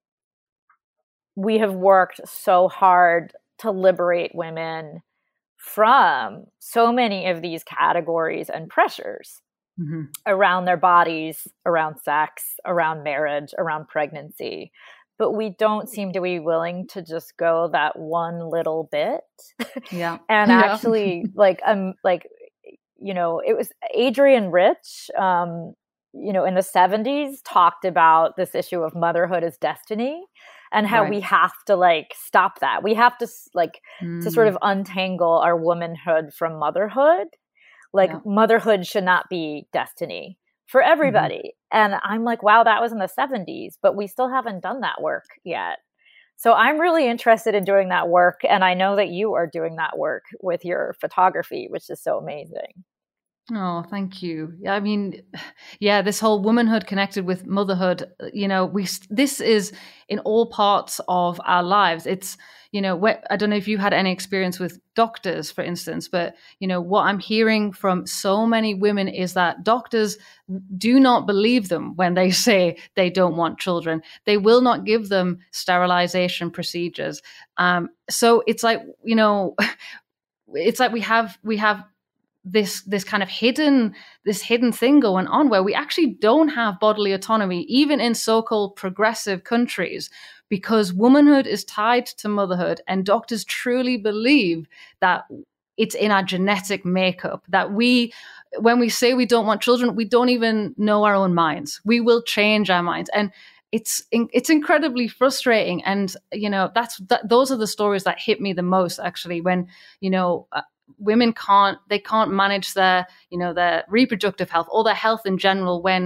Speaker 1: we have worked so hard to liberate women from so many of these categories and pressures mm-hmm. around their bodies, around sex, around marriage, around pregnancy. But we don't seem to be willing to just go that one little bit.
Speaker 2: Yeah.
Speaker 1: and
Speaker 2: yeah.
Speaker 1: actually, like, um, like, you know, it was Adrienne Rich, um, you know, in the seventies talked about this issue of motherhood as destiny. And how right. we have to like stop that. We have to like mm. to sort of untangle our womanhood from motherhood. Like yeah. motherhood should not be destiny for everybody. Mm-hmm. And I'm like, wow, that was in the seventies, but we still haven't done that work yet. So I'm really interested in doing that work. And I know that you are doing that work with your photography, which is so amazing.
Speaker 2: Oh, thank you. I mean, yeah, this whole womanhood connected with motherhood, you know, we, this is in all parts of our lives. It's, you know, I don't know if you had any experience with doctors, for instance, but, you know, what I'm hearing from so many women is that doctors do not believe them when they say they don't want children. They will not give them sterilization procedures. Um, so it's like, you know, it's like we have, we have, this this kind of hidden this hidden thing going on where we actually don't have bodily autonomy, even in so-called progressive countries, because womanhood is tied to motherhood, and doctors truly believe that it's in our genetic makeup, that we, when we say we don't want children, we don't even know our own minds. We will change our minds. And it's it's incredibly frustrating. And, you know, that's that, those are the stories that hit me the most, actually, when, you know, uh, women can't, they can't manage their, you know, their reproductive health or their health in general when,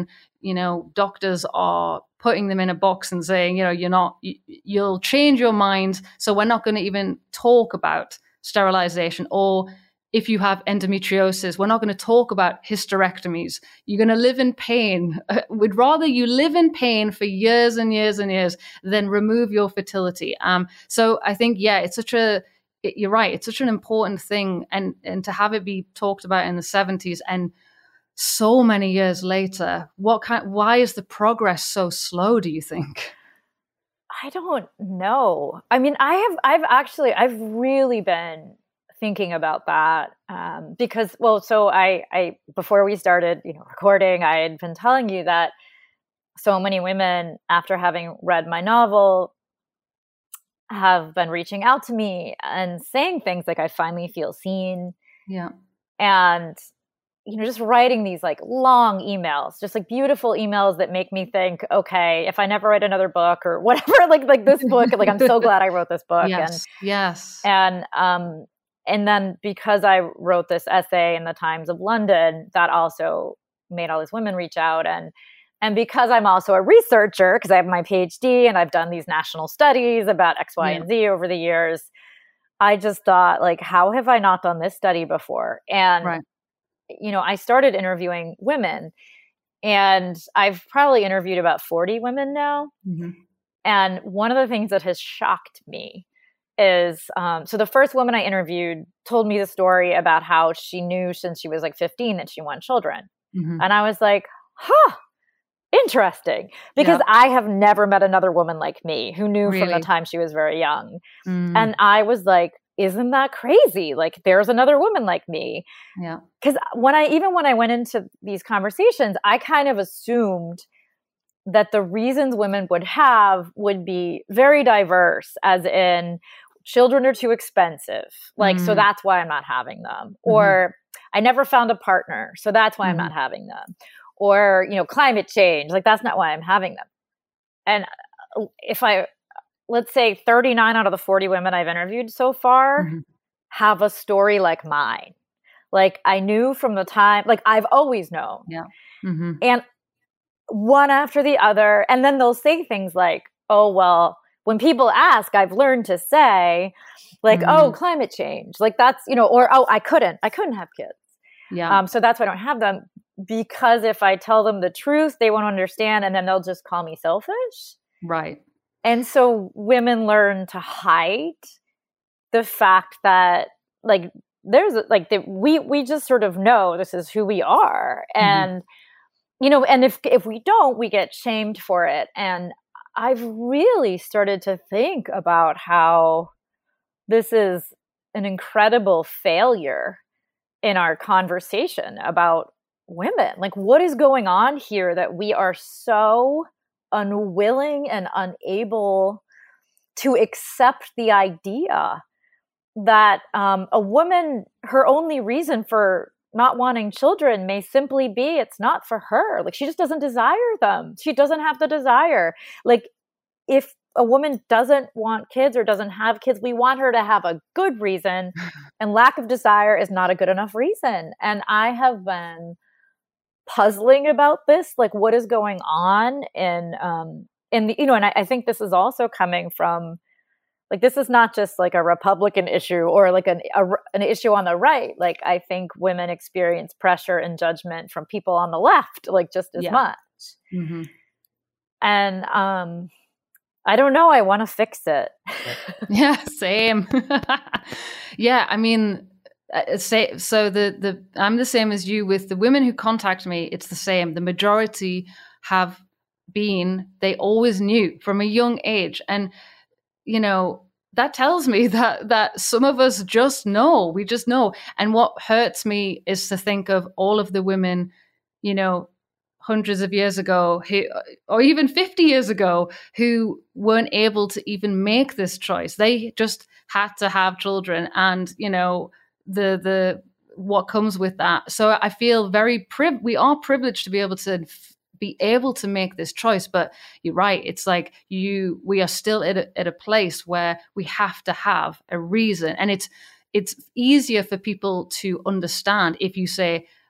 Speaker 2: you know, doctors are putting them in a box and saying, you know, you're not, you, you'll change your mind. So we're not going to even talk about sterilization. Or if you have endometriosis, we're not going to talk about hysterectomies. You're going to live in pain. We'd rather you live in pain for years and years and years than remove your fertility. Um, so I think, yeah, it's such a, it, you're right. It's such an important thing. And, and to have it be talked about in the seventies and so many years later, what kind, why is the progress so slow, do you think?
Speaker 1: I don't know. I mean, I have, I've actually, I've really been thinking about that um, because, well, so I, I, before we started, you know, recording, I had been telling you that so many women, after having read my novel, have been reaching out to me and saying things like, I finally feel seen.
Speaker 2: Yeah.
Speaker 1: And, you know, just writing these like long emails, just like beautiful emails that make me think, okay, if I never write another book or whatever, like, like this book, like, I'm so glad I wrote this book.
Speaker 2: Yes.
Speaker 1: And,
Speaker 2: yes.
Speaker 1: And, um, and then because I wrote this essay in the Times of London, that also made all these women reach out. And, and because I'm also a researcher, because I have my PhD and I've done these national studies about X, Y,
Speaker 2: yeah.
Speaker 1: and Z over the years, I just thought, like, how have I not done this study before? And, right. you know, I started interviewing women, and I've probably interviewed about forty women now. Mm-hmm. And one of the things that has shocked me is, um, so the first woman I interviewed told me the story about how she knew since she was like fifteen that she wanted children. Mm-hmm. And I was like, huh, interesting. Because yeah. I have never met another woman like me who knew really? From the time she was very young. Mm. And I was like, isn't that crazy? Like, there's another woman like me.
Speaker 2: Yeah.
Speaker 1: Because when I, even when I went into these conversations, I kind of assumed that the reasons women would have would be very diverse, as in children are too expensive. Like, mm. so that's why I'm not having them. Mm-hmm. Or I never found a partner, so that's why mm-hmm. I'm not having them. Or, you know, climate change, like that's not why I'm having them. And if I, let's say thirty-nine out of the forty women I've interviewed so far mm-hmm. have a story like mine. Like, I knew from the time, like I've always known.
Speaker 2: Yeah. Mm-hmm.
Speaker 1: And one after the other. And then they'll say things like, oh, well, when people ask, I've learned to say like, mm-hmm. oh, climate change. Like that's, you know, or, oh, I couldn't, I couldn't have kids.
Speaker 2: Yeah.
Speaker 1: Um, so that's why I don't have them, because if I tell them the truth, they won't understand. And then they'll just call me selfish.
Speaker 2: Right.
Speaker 1: And so women learn to hide the fact that like, there's like, the, we, we just sort of know this is who we are. And, mm-hmm. you know, and if, if we don't, we get shamed for it. And I've really started to think about how this is an incredible failure in our conversation about women. Like, what is going on here that we are so unwilling and unable to accept the idea that um, a woman, her only reason for not wanting children may simply be it's not for her. Like, she just doesn't desire them. She doesn't have the desire. Like, if a woman doesn't want kids or doesn't have kids, we want her to have a good reason, and lack of desire is not a good enough reason. And I have been puzzling about this, like what is going on in, um, in the, you know, and I, I think this is also coming from, like, this is not just like a Republican issue or like an, a, an issue on the right. Like, I think women experience pressure and judgment from people on the left, like just as yeah. much. Mm-hmm. And, um, I don't know. I want to fix it.
Speaker 2: Yeah, same. Yeah, I mean, say so. The the I'm the same as you with the women who contact me. It's the same. The majority have been. They always knew from a young age, and you know that tells me that that some of us just know. We just know. And what hurts me is to think of all of the women, you know, hundreds of years ago, who, or even fifty years ago, who weren't able to even make this choice. They just had to have children, and you know the the what comes with that. So I feel very priv- we are privileged to be able to f- be able to make this choice. But you're right; it's like you we are still at a, at a place where we have to have a reason, and it's it's easier for people to understand if you say,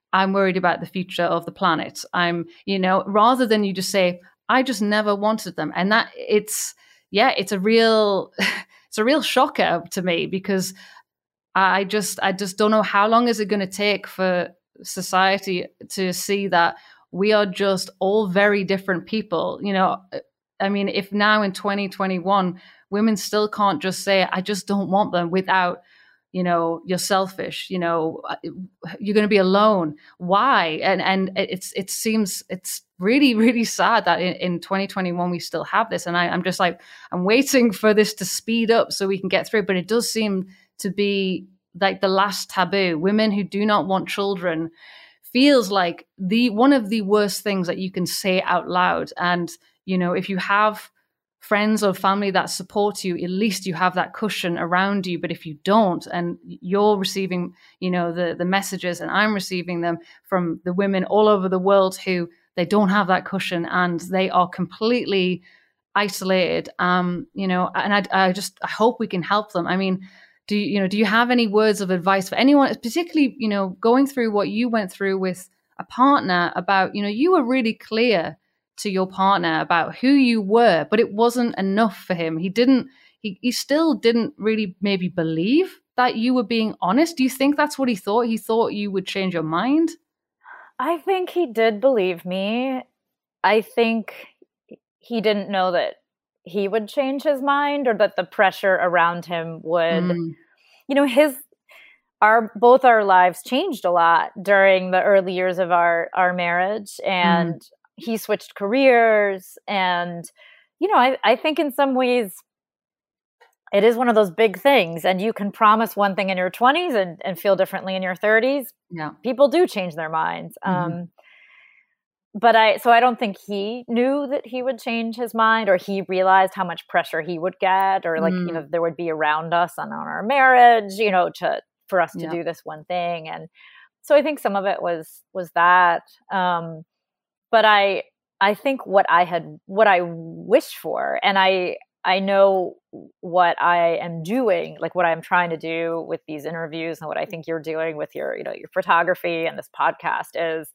Speaker 2: I'm worried about the future of the planet. I'm, you know, rather than you just say, I just never wanted them. And that it's, yeah, it's a real, it's a real shocker to me, because I just, I just don't know how long is it going to take for society to see that we are just all very different people. You know, I mean, if now in twenty twenty-one, women still can't just say, I just don't want them, without, you know, you're selfish, you know, you're going to be alone. Why? And and it's it seems it's really, really sad that in, in twenty twenty-one we still have this. And I, I'm just like, I'm waiting for this to speed up so we can get through. But it does seem to be like the last taboo. Women who do not want children feels like the one of the worst things that you can say out loud. And, you know, if you have friends or family that support you, at least you have that cushion around you. But if you don't, and you're receiving, you know, the the messages, and I'm receiving them from the women all over the world who they don't have that cushion and they are completely isolated, um, you know, and I, I just I hope we can help them. I mean, do you, you know, do you have any words of advice for anyone, particularly, you know, going through what you went through with a partner, about, you know, you were really clear to your partner about who you were, but it wasn't enough for him. He didn't, he, he still didn't really maybe believe that you were being honest. Do you think that's what he thought? He thought you would change your mind?
Speaker 1: I think he did believe me. I think he didn't know that he would change his mind, or that the pressure around him would, mm. you know, his, our, both our lives changed a lot during the early years of our, our marriage. And mm. he switched careers. And, you know, I, I think in some ways it is one of those big things, and you can promise one thing in your twenties and, and feel differently in your thirties.
Speaker 2: Yeah.
Speaker 1: People do change their minds.
Speaker 2: Mm-hmm.
Speaker 1: Um, but I, so I don't think he knew that he would change his mind, or he realized how much pressure he would get, or like, mm. you know, there would be around us and on our marriage, you know, to, for us to yeah. do this one thing. And so I think some of it was, was that, um, but I, I think what I had, what I wished for, and I, I know what I am doing, like what I'm trying to do with these interviews, and what I think you're doing with your, you know, your photography and this podcast is,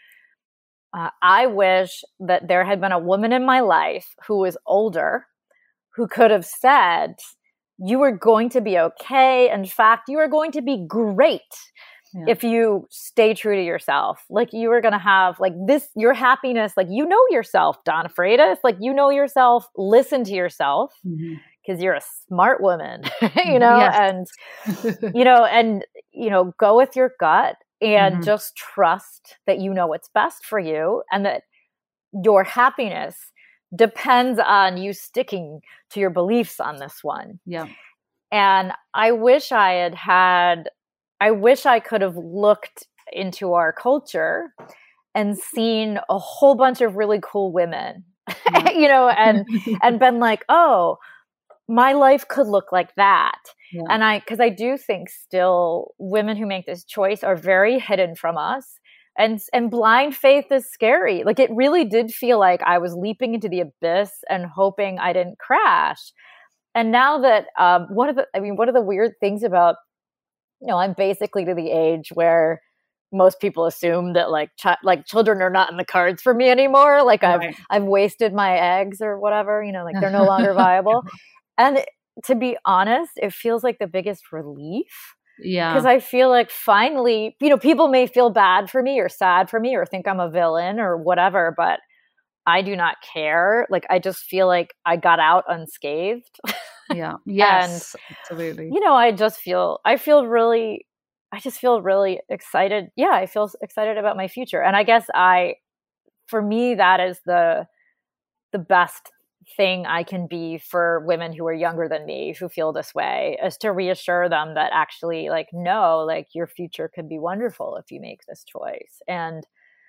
Speaker 1: uh, I wish that there had been a woman in my life who was older, who could have said, you are going to be okay. In fact, you are going to be great. Yeah. If you stay true to yourself, like you are going to have like this, your happiness, like, you know yourself, Donna Freitas, like, you know yourself, listen to yourself, because mm-hmm. you're a smart woman, you know, yes. and, you know, and, you know, go with your gut and mm-hmm. just trust that you know what's best for you, and that your happiness depends on you sticking to your beliefs on this one.
Speaker 2: Yeah.
Speaker 1: And I wish I had had I wish I could have looked into our culture and seen a whole bunch of really cool women, yeah. you know, and, and been like, oh, my life could look like that. Yeah. And I, cause I do think still women who make this choice are very hidden from us, and, and blind faith is scary. Like, it really did feel like I was leaping into the abyss and hoping I didn't crash. And now that, um, one of the, I mean, one of the weird things about, you know, I'm basically to the age where most people assume that like ch- like children are not in the cards for me anymore. Like right. I've I've wasted my eggs or whatever, you know, like they're no longer viable. And to be honest, it feels like the biggest relief.
Speaker 2: Yeah.
Speaker 1: Because I feel like finally, you know, people may feel bad for me or sad for me or think I'm a villain or whatever, but I do not care. Like, I just feel like I got out unscathed.
Speaker 2: Yeah. Yes. And, absolutely.
Speaker 1: You know, I just feel, I feel really, I just feel really excited. Yeah. I feel excited about my future. And I guess I, for me, that is the, the best thing I can be for women who are younger than me, who feel this way, is to reassure them that actually, like, no, like, your future could be wonderful if you make this choice. And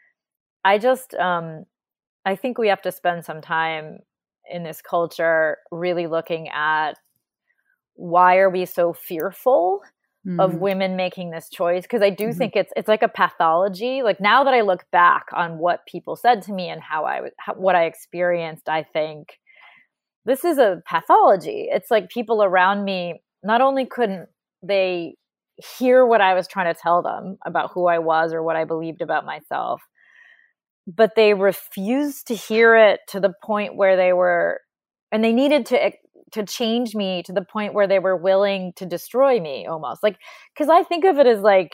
Speaker 1: I just, um, I think we have to spend some time in this culture really looking at why are we so fearful mm. of women making this choice? Because I do mm-hmm. think it's it's like a pathology. Like, now that I look back on what people said to me and how I was, how, what I experienced, I think this is a pathology. It's like people around me, not only couldn't they hear what I was trying to tell them about who I was or what I believed about myself. But they refused to hear it to the point where they were, and they needed to to change me to the point where they were willing to destroy me almost. Like, because I think of it as like,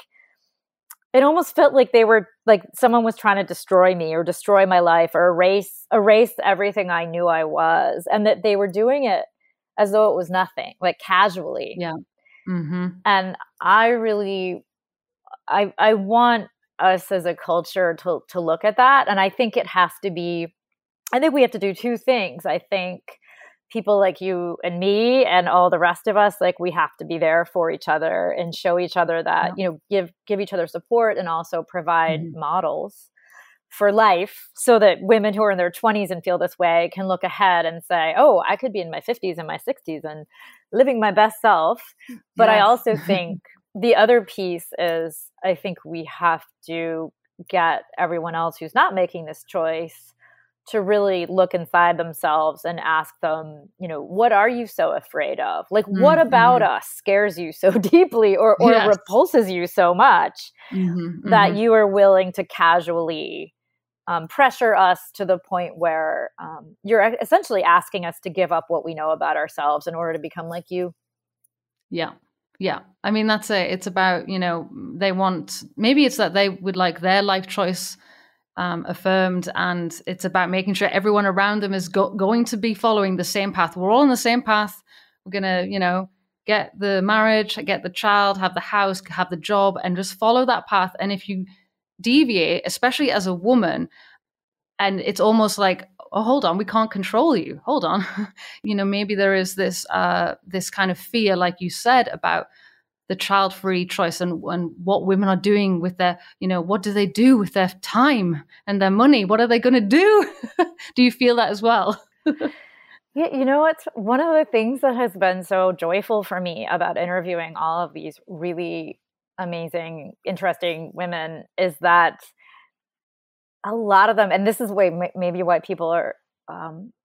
Speaker 1: it almost felt like they were like someone was trying to destroy me or destroy my life or erase erase everything I knew I was, and that they were doing it as though it was nothing, like casually.
Speaker 2: Yeah. Mm-hmm.
Speaker 1: And I really, I I want us as a culture to to look at that, and I think it has to be. I think we have to do two things. I think people like you and me and all the rest of us, like we have to be there for each other and show each other that, yeah. you know, give, give each other support and also provide mm-hmm. models for life so that women who are in their twenties and feel this way can look ahead and say, oh, I could be in my fifties and my sixties and living my best self. But yes. I also think the other piece is I think we have to get everyone else who's not making this choice to really look inside themselves and ask them, you know, what are you so afraid of? Like, mm-hmm. what about us scares you so deeply or, or yes. repulses you so much mm-hmm. that mm-hmm. you are willing to casually um, pressure us to the point where um, you're essentially asking us to give up what we know about ourselves in order to become like you?
Speaker 2: Yeah. Yeah. I mean, that's it. It's about, you know, they want, maybe it's that they would like their life choice Um, affirmed, and it's about making sure everyone around them is go- going to be following the same path. We're all on the same path. We're gonna, you know, get the marriage, get the child, have the house, have the job, and just follow that path. And if you deviate, especially as a woman, and it's almost like, oh, hold on, we can't control you. Hold on, you know, maybe there is this uh, this kind of fear, like you said, about the child-free choice and, and what women are doing with their, you know, what do they do with their time and their money? What are they going to do? Do you feel that as well?
Speaker 1: Yeah, you know, it's one of the things that has been so joyful for me about interviewing all of these really amazing, interesting women is that a lot of them, and this is way maybe why people are, um,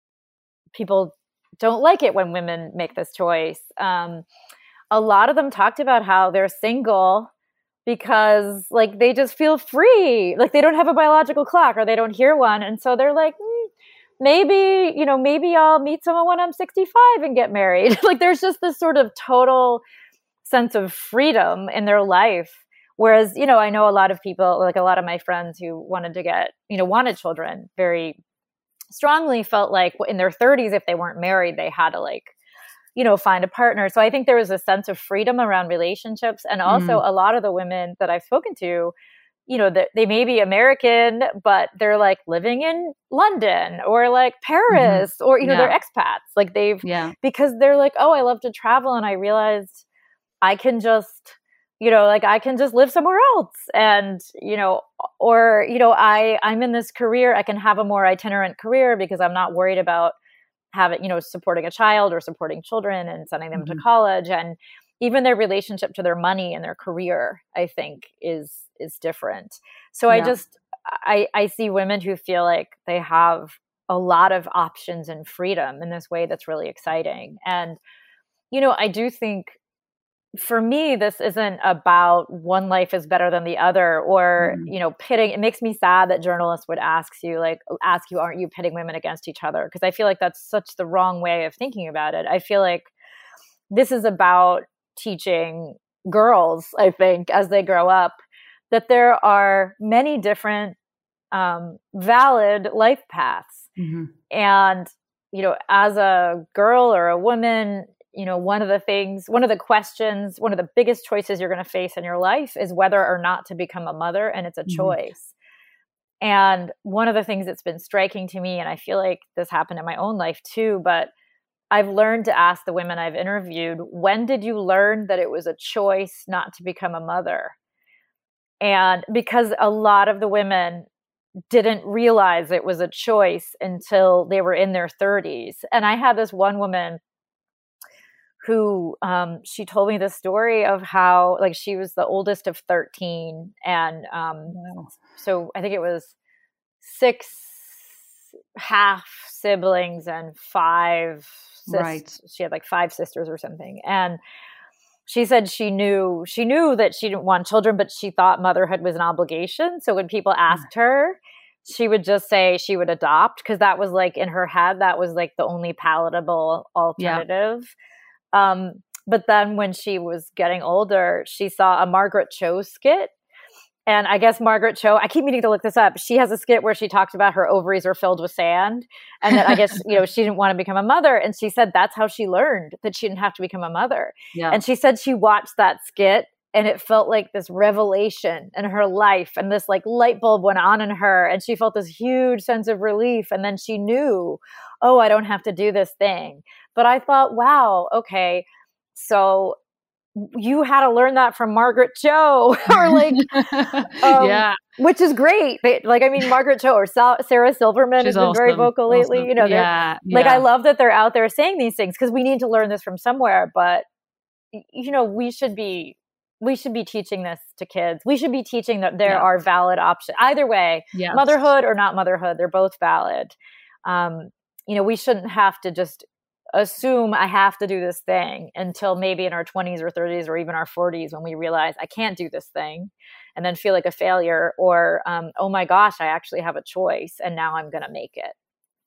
Speaker 1: people don't like it when women make this choice. Um, a lot of them talked about how they're single because like they just feel free, like they don't have a biological clock or they don't hear one. And so they're like, mm, maybe, you know, maybe I'll meet someone when I'm sixty-five and get married. Like there's just this sort of total sense of freedom in their life. Whereas, you know, I know a lot of people, like a lot of my friends who wanted to get, you know, wanted children very strongly felt like in their thirties, if they weren't married, they had to like, you know, find a partner. So I think there was a sense of freedom around relationships. And also mm. a lot of the women that I've spoken to, you know, that they may be American, but they're like living in London or like Paris mm-hmm. or, you know, yeah. they're expats. Like they've, yeah. because they're like, oh, I love to travel. And I realized I can just, you know, like I can just live somewhere else. And, you know, or, you know, I, I'm in this career, I can have a more itinerant career because I'm not worried about having, you know, supporting a child or supporting children and sending them mm-hmm. to college. And even their relationship to their money and their career, I think is, is different. So yeah. I just, I, I see women who feel like they have a lot of options and freedom in this way that's really exciting. And, you know, I do think for me, this isn't about one life is better than the other or, mm. you know, pitting. It makes me sad that journalists would ask you, like, ask you, aren't you pitting women against each other? Because I feel like that's such the wrong way of thinking about it. I feel like this is about teaching girls, I think, as they grow up, that there are many different um, valid life paths. Mm-hmm. And, you know, as a girl or a woman, you know, one of the things, one of the questions, one of the biggest choices you're going to face in your life is whether or not to become a mother. And it's a mm-hmm. choice. And one of the things that's been striking to me, and I feel like this happened in my own life too, but I've learned to ask the women I've interviewed, when did you learn that it was a choice not to become a mother? And because a lot of the women didn't realize it was a choice until they were in their thirties. And I had this one woman who um, she told me the story of how, like, she was the oldest of thirteen. And um, wow. so I think it was six half siblings and five, sis-
Speaker 2: right.
Speaker 1: she had like five sisters or something. And she said she knew she knew that she didn't want children, but she thought motherhood was an obligation. So when people asked her, she would just say she would adopt, because that was like in her head, that was like the only palatable alternative. Yeah. Um, but then when she was getting older, she saw a Margaret Cho skit. And I guess Margaret Cho, I keep meaning to look this up. She has a skit where she talks about her ovaries are filled with sand. And that I guess, you know, she didn't want to become a mother. And she said that's how she learned that she didn't have to become a mother. Yeah. And she said she watched that skit and it felt like this revelation in her life. And this like light bulb went on in her. And she felt this huge sense of relief. And then she knew, oh, I don't have to do this thing. But I thought, wow, okay, so you had to learn that from Margaret Cho or like, um, yeah, which is great. Like, I mean, Margaret Cho or Sa- Sarah Silverman She's has been awesome. very vocal lately. Awesome. You know, yeah, yeah. Like, I love that they're out there saying these things because we need to learn this from somewhere. But, you know, we should be, we should be teaching this to kids. We should be teaching that there yeah. are valid options. Either way, yes. motherhood or not motherhood, they're both valid. Um, you know, we shouldn't have to just assume I have to do this thing until maybe in our twenties or thirties or even our forties when we realize I can't do this thing and then feel like a failure or, um, oh my gosh, I actually have a choice and now I'm going to make it.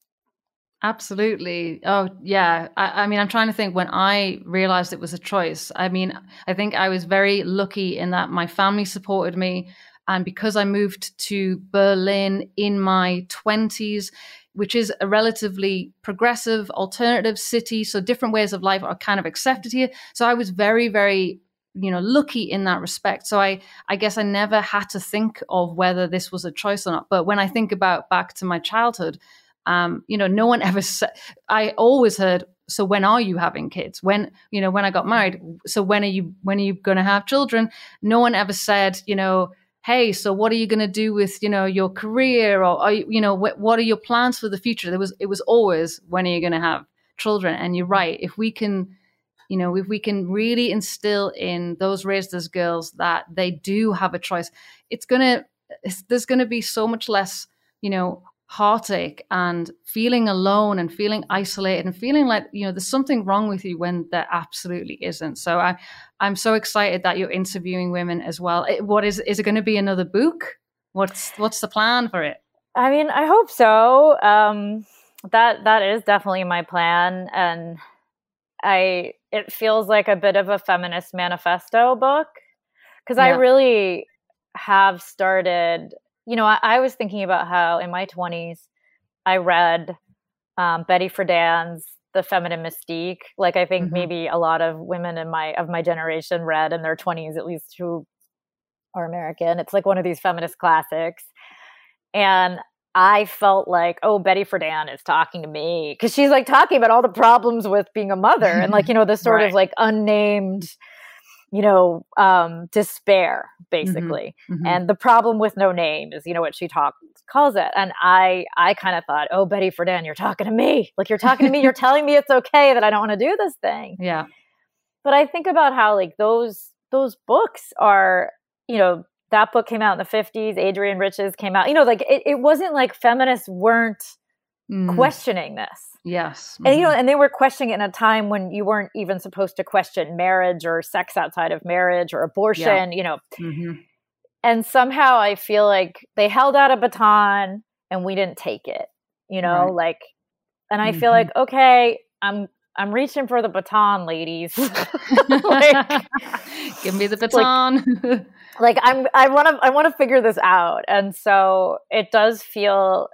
Speaker 2: Absolutely. Oh, yeah. I, I mean, I'm trying to think when I realized it was a choice. I mean, I think I was very lucky in that my family supported me. And because I moved to Berlin in my twenties, which is a relatively progressive alternative city, so different ways of life are kind of accepted here. So I was very, very, you know, lucky in that respect. So I, I guess I never had to think of whether this was a choice or not. But when I think about back to my childhood, um, you know, no one ever said, I always heard, so when are you having kids? When, you know, when I got married, so when are you, when are you going to have children? No one ever said, you know, hey, so what are you going to do with, you know, your career or, are you, you know, what, what are your plans for the future? There was, it was always, when are you going to have children? And you're right. If we can, you know, if we can really instill in those raised as girls that they do have a choice, it's going to, it's, there's going to be so much less, you know, heartache and feeling alone and feeling isolated and feeling like, you know, there's something wrong with you when there absolutely isn't. So I, I'm so excited that you're interviewing women as well. What is, is it going to be another book? What's, what's the plan for it?
Speaker 1: I mean, I hope so. Um, that, that is definitely my plan. And I, it feels like a bit of a feminist manifesto book because yeah. I really have started, you know, I, I was thinking about how in my twenties, I read um, Betty Friedan's The Feminine Mystique. Like, I think mm-hmm. maybe a lot of women in my of my generation read in their twenties, at least who are American. It's like one of these feminist classics. And I felt like, oh, Betty Friedan is talking to me because she's like talking about all the problems with being a mother and like, you know, this sort right. of like unnamed, you know, um, despair, basically. Mm-hmm. Mm-hmm. And the problem with no name is, you know, what she talk, calls it. And I, I kind of thought, oh, Betty Friedan, you're talking to me. Like, you're talking to me. You're telling me it's okay that I don't want to do this thing.
Speaker 2: Yeah.
Speaker 1: But I think about how like those, those books are, you know, that book came out in the fifties. Adrienne Rich's came out, you know, like it, it wasn't like feminists weren't mm. questioning this.
Speaker 2: Yes. Mm-hmm.
Speaker 1: And, you know, and they were questioning it in a time when you weren't even supposed to question marriage or sex outside of marriage or abortion, yeah. you know. Mm-hmm. And somehow I feel like they held out a baton and we didn't take it, you know, right. like, and I mm-hmm. feel like, okay, I'm, I'm reaching for the baton, ladies. like,
Speaker 2: give me the baton.
Speaker 1: like, like I'm, I want to, I want to figure this out. And so it does feel,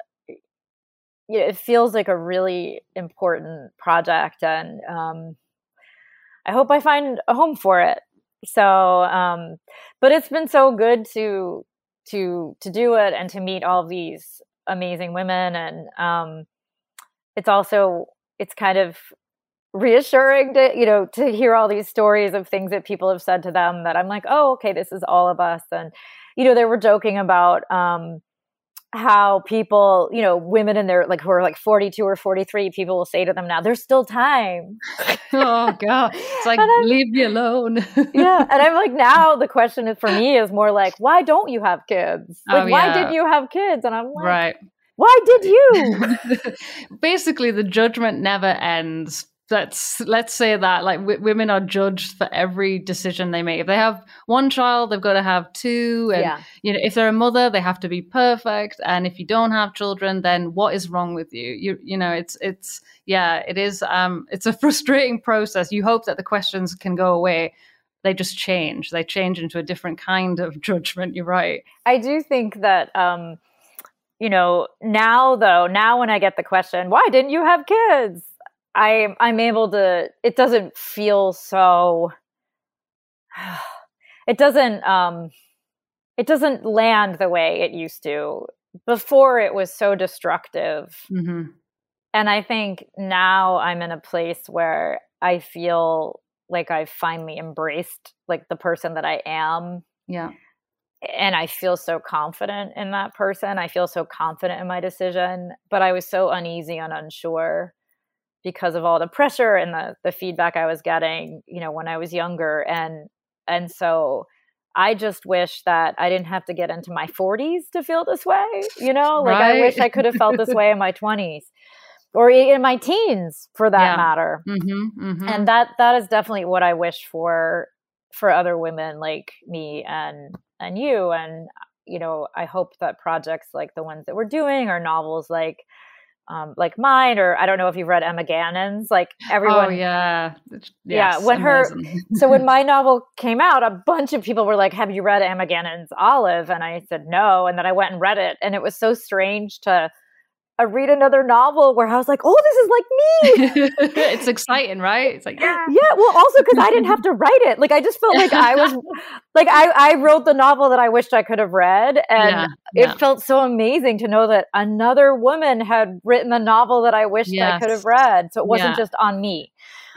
Speaker 1: it feels like a really important project, and um, I hope I find a home for it. So, um, but it's been so good to to to do it and to meet all of these amazing women, and um, it's also it's kind of reassuring to you know to hear all these stories of things that people have said to them that I'm like, oh, okay, this is all of us, and you know they were joking about. Um, how people, you know, women in their like who are like forty-two or forty-three, people will say to them now, there's still time.
Speaker 2: Oh God. It's like, leave me alone.
Speaker 1: Yeah. And I'm like, now the question is for me is more like, why don't you have kids? Like, oh, yeah. why didn't you have kids? And I'm like,
Speaker 2: right.
Speaker 1: Why did you?
Speaker 2: Basically, the judgment never ends. let's let's say that like w- women are judged for every decision they make. If they have one child, they've got to have two, and
Speaker 1: Yeah.
Speaker 2: you know, if they're a mother, they have to be perfect. And if you don't have children, then what is wrong with you? You you know, it's it's yeah, it is. Um, it's a frustrating process. You hope that the questions can go away. They just change. They change into a different kind of judgment. You're right.
Speaker 1: I do think that, um, you know, now though, now when I get the question, why didn't you have kids? I, I'm able to, it doesn't feel so, it doesn't, um, it doesn't land the way it used to. Before it was so destructive.
Speaker 2: Mm-hmm.
Speaker 1: And I think now I'm in a place where I feel like I've finally embraced like the person that I am.
Speaker 2: Yeah.
Speaker 1: And I feel so confident in that person. I feel so confident in my decision, but I was so uneasy and unsure because of all the pressure and the the feedback I was getting, you know, when I was younger. And and so I just wish that I didn't have to get into my forties to feel this way, you know, like
Speaker 2: right.
Speaker 1: I wish I could have felt this way in my twenties. Or in my teens, for that
Speaker 2: yeah.
Speaker 1: matter.
Speaker 2: Mm-hmm, mm-hmm.
Speaker 1: And that that is definitely what I wish for for other women like me and and you. And, you know, I hope that projects like the ones that we're doing, or novels like um, like mine, or I don't know if you've read Emma Gannon's, like everyone.
Speaker 2: Oh, yeah. Yes,
Speaker 1: yeah. When
Speaker 2: amazing.
Speaker 1: her, so when my novel came out, a bunch of people were like, have you read Emma Gannon's Olive? And I said, no. And then I went and read it. And it was so strange to I read another novel where I was like, oh, this is like me.
Speaker 2: It's exciting, right? It's like, yeah.
Speaker 1: Yeah. Well, also because I didn't have to write it. Like, I just felt like I was like, I, I wrote the novel that I wished I could have read. And
Speaker 2: yeah,
Speaker 1: it
Speaker 2: yeah.
Speaker 1: felt so amazing to know that another woman had written the novel that I wished
Speaker 2: yes.
Speaker 1: I could have read. So it wasn't
Speaker 2: yeah.
Speaker 1: just on me.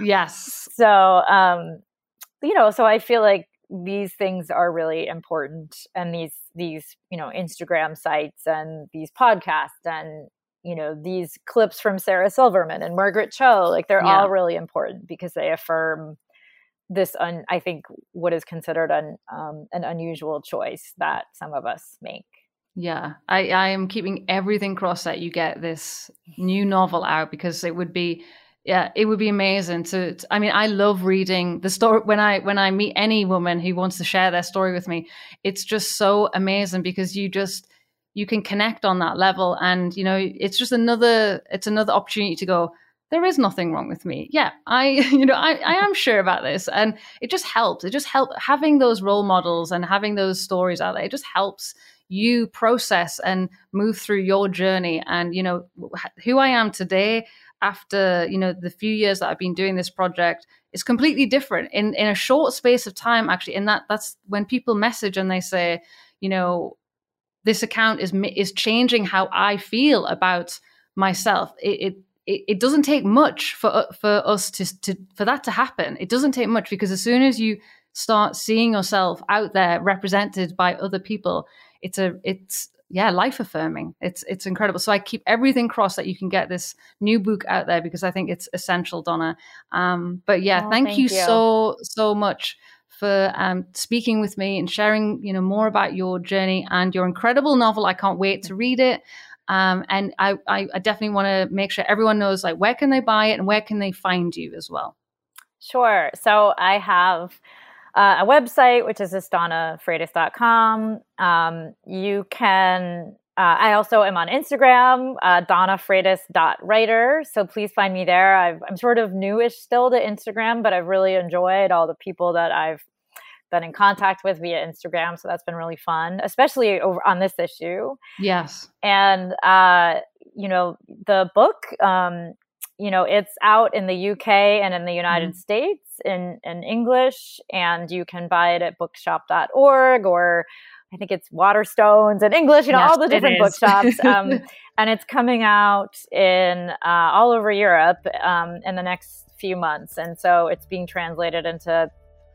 Speaker 2: Yes.
Speaker 1: So, um, you know, so I feel like these things are really important. And these, these, you know, Instagram sites and these podcasts and, you know, these clips from Sarah Silverman and Margaret Cho, like they're
Speaker 2: yeah.
Speaker 1: all really important because they affirm this, un, I think, what is considered an um, an unusual choice that some of us make.
Speaker 2: Yeah, I, I am keeping everything crossed that you get this new novel out, because it would be, yeah, it would be amazing to, to I mean, I love reading the story. When I when I meet any woman who wants to share their story with me, it's just so amazing because you just, you can connect on that level. And, you know, it's just another, it's another opportunity to go, there is nothing wrong with me. Yeah, I, you know, I, I am sure about this. And it just helps. It just helps having those role models and having those stories out there. It just helps you process and move through your journey. And, you know, who I am today after, you know, the few years that I've been doing this project is completely different in, in a short space of time, actually. And that that's when people message and they say, you know, this account is is changing how I feel about myself. It it, it doesn't take much for for us to to for that to happen. It doesn't take much, because as soon as you start seeing yourself out there represented by other people, it's a it's yeah life affirming. It's it's incredible. So I keep everything crossed that you can get this new book out there, because I think it's essential, Donna. Um, but yeah,
Speaker 1: oh,
Speaker 2: thank,
Speaker 1: thank
Speaker 2: you,
Speaker 1: you
Speaker 2: so so much for um, speaking with me and sharing, you know, more about your journey and your incredible novel. I can't wait to read it. Um, and I, I, I definitely want to make sure everyone knows, like, where can they buy it and where can they find you as well?
Speaker 1: Sure. So I have uh, a website, which is astana freitas dot com. Um, you can, uh, I also am on Instagram, uh, donna freitas dot writer. So please find me there. I've, I'm sort of newish still to Instagram, but I've really enjoyed all the people that I've been in contact with via Instagram. So that's been really fun, especially over on this issue.
Speaker 2: Yes.
Speaker 1: And, uh, you know, the book, um, you know, it's out in the U K and in the United mm-hmm. States in, in English, and you can buy it at bookshop dot org, or I think it's Waterstones in English, you know,
Speaker 2: yes,
Speaker 1: all the different bookshops. Um, and it's coming out in uh, all over Europe um, in the next few months. And so it's being translated into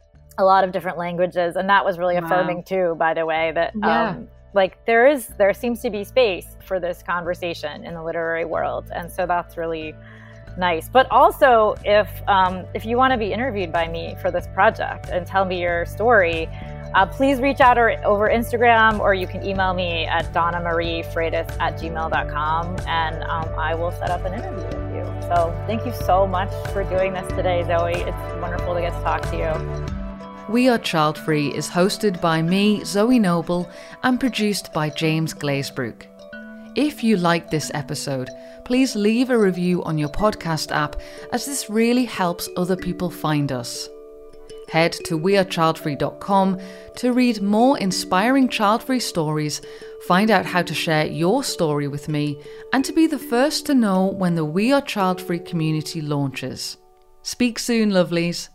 Speaker 1: a lot of different languages. And that was really wow. affirming too, by the way, that
Speaker 2: yeah.
Speaker 1: um, like there is, there seems to be space for this conversation in the literary world. And so that's really nice. But also, if um, if you want to be interviewed by me for this project and tell me your story, uh, please reach out or, over Instagram, or you can email me at donna marie freitas at gmail dot com, and um, I will set up an interview with you. So thank you so much for doing this today, Zoe. It's wonderful to get to talk to you.
Speaker 2: We Are Child Free is hosted by me, Zoe Noble, and produced by James Glazebrook. If you liked this episode, please leave a review on your podcast app, as this really helps other people find us. Head to we are child free dot com to read more inspiring child-free stories, find out how to share your story with me, and to be the first to know when the We Are Child Free community launches. Speak soon, lovelies.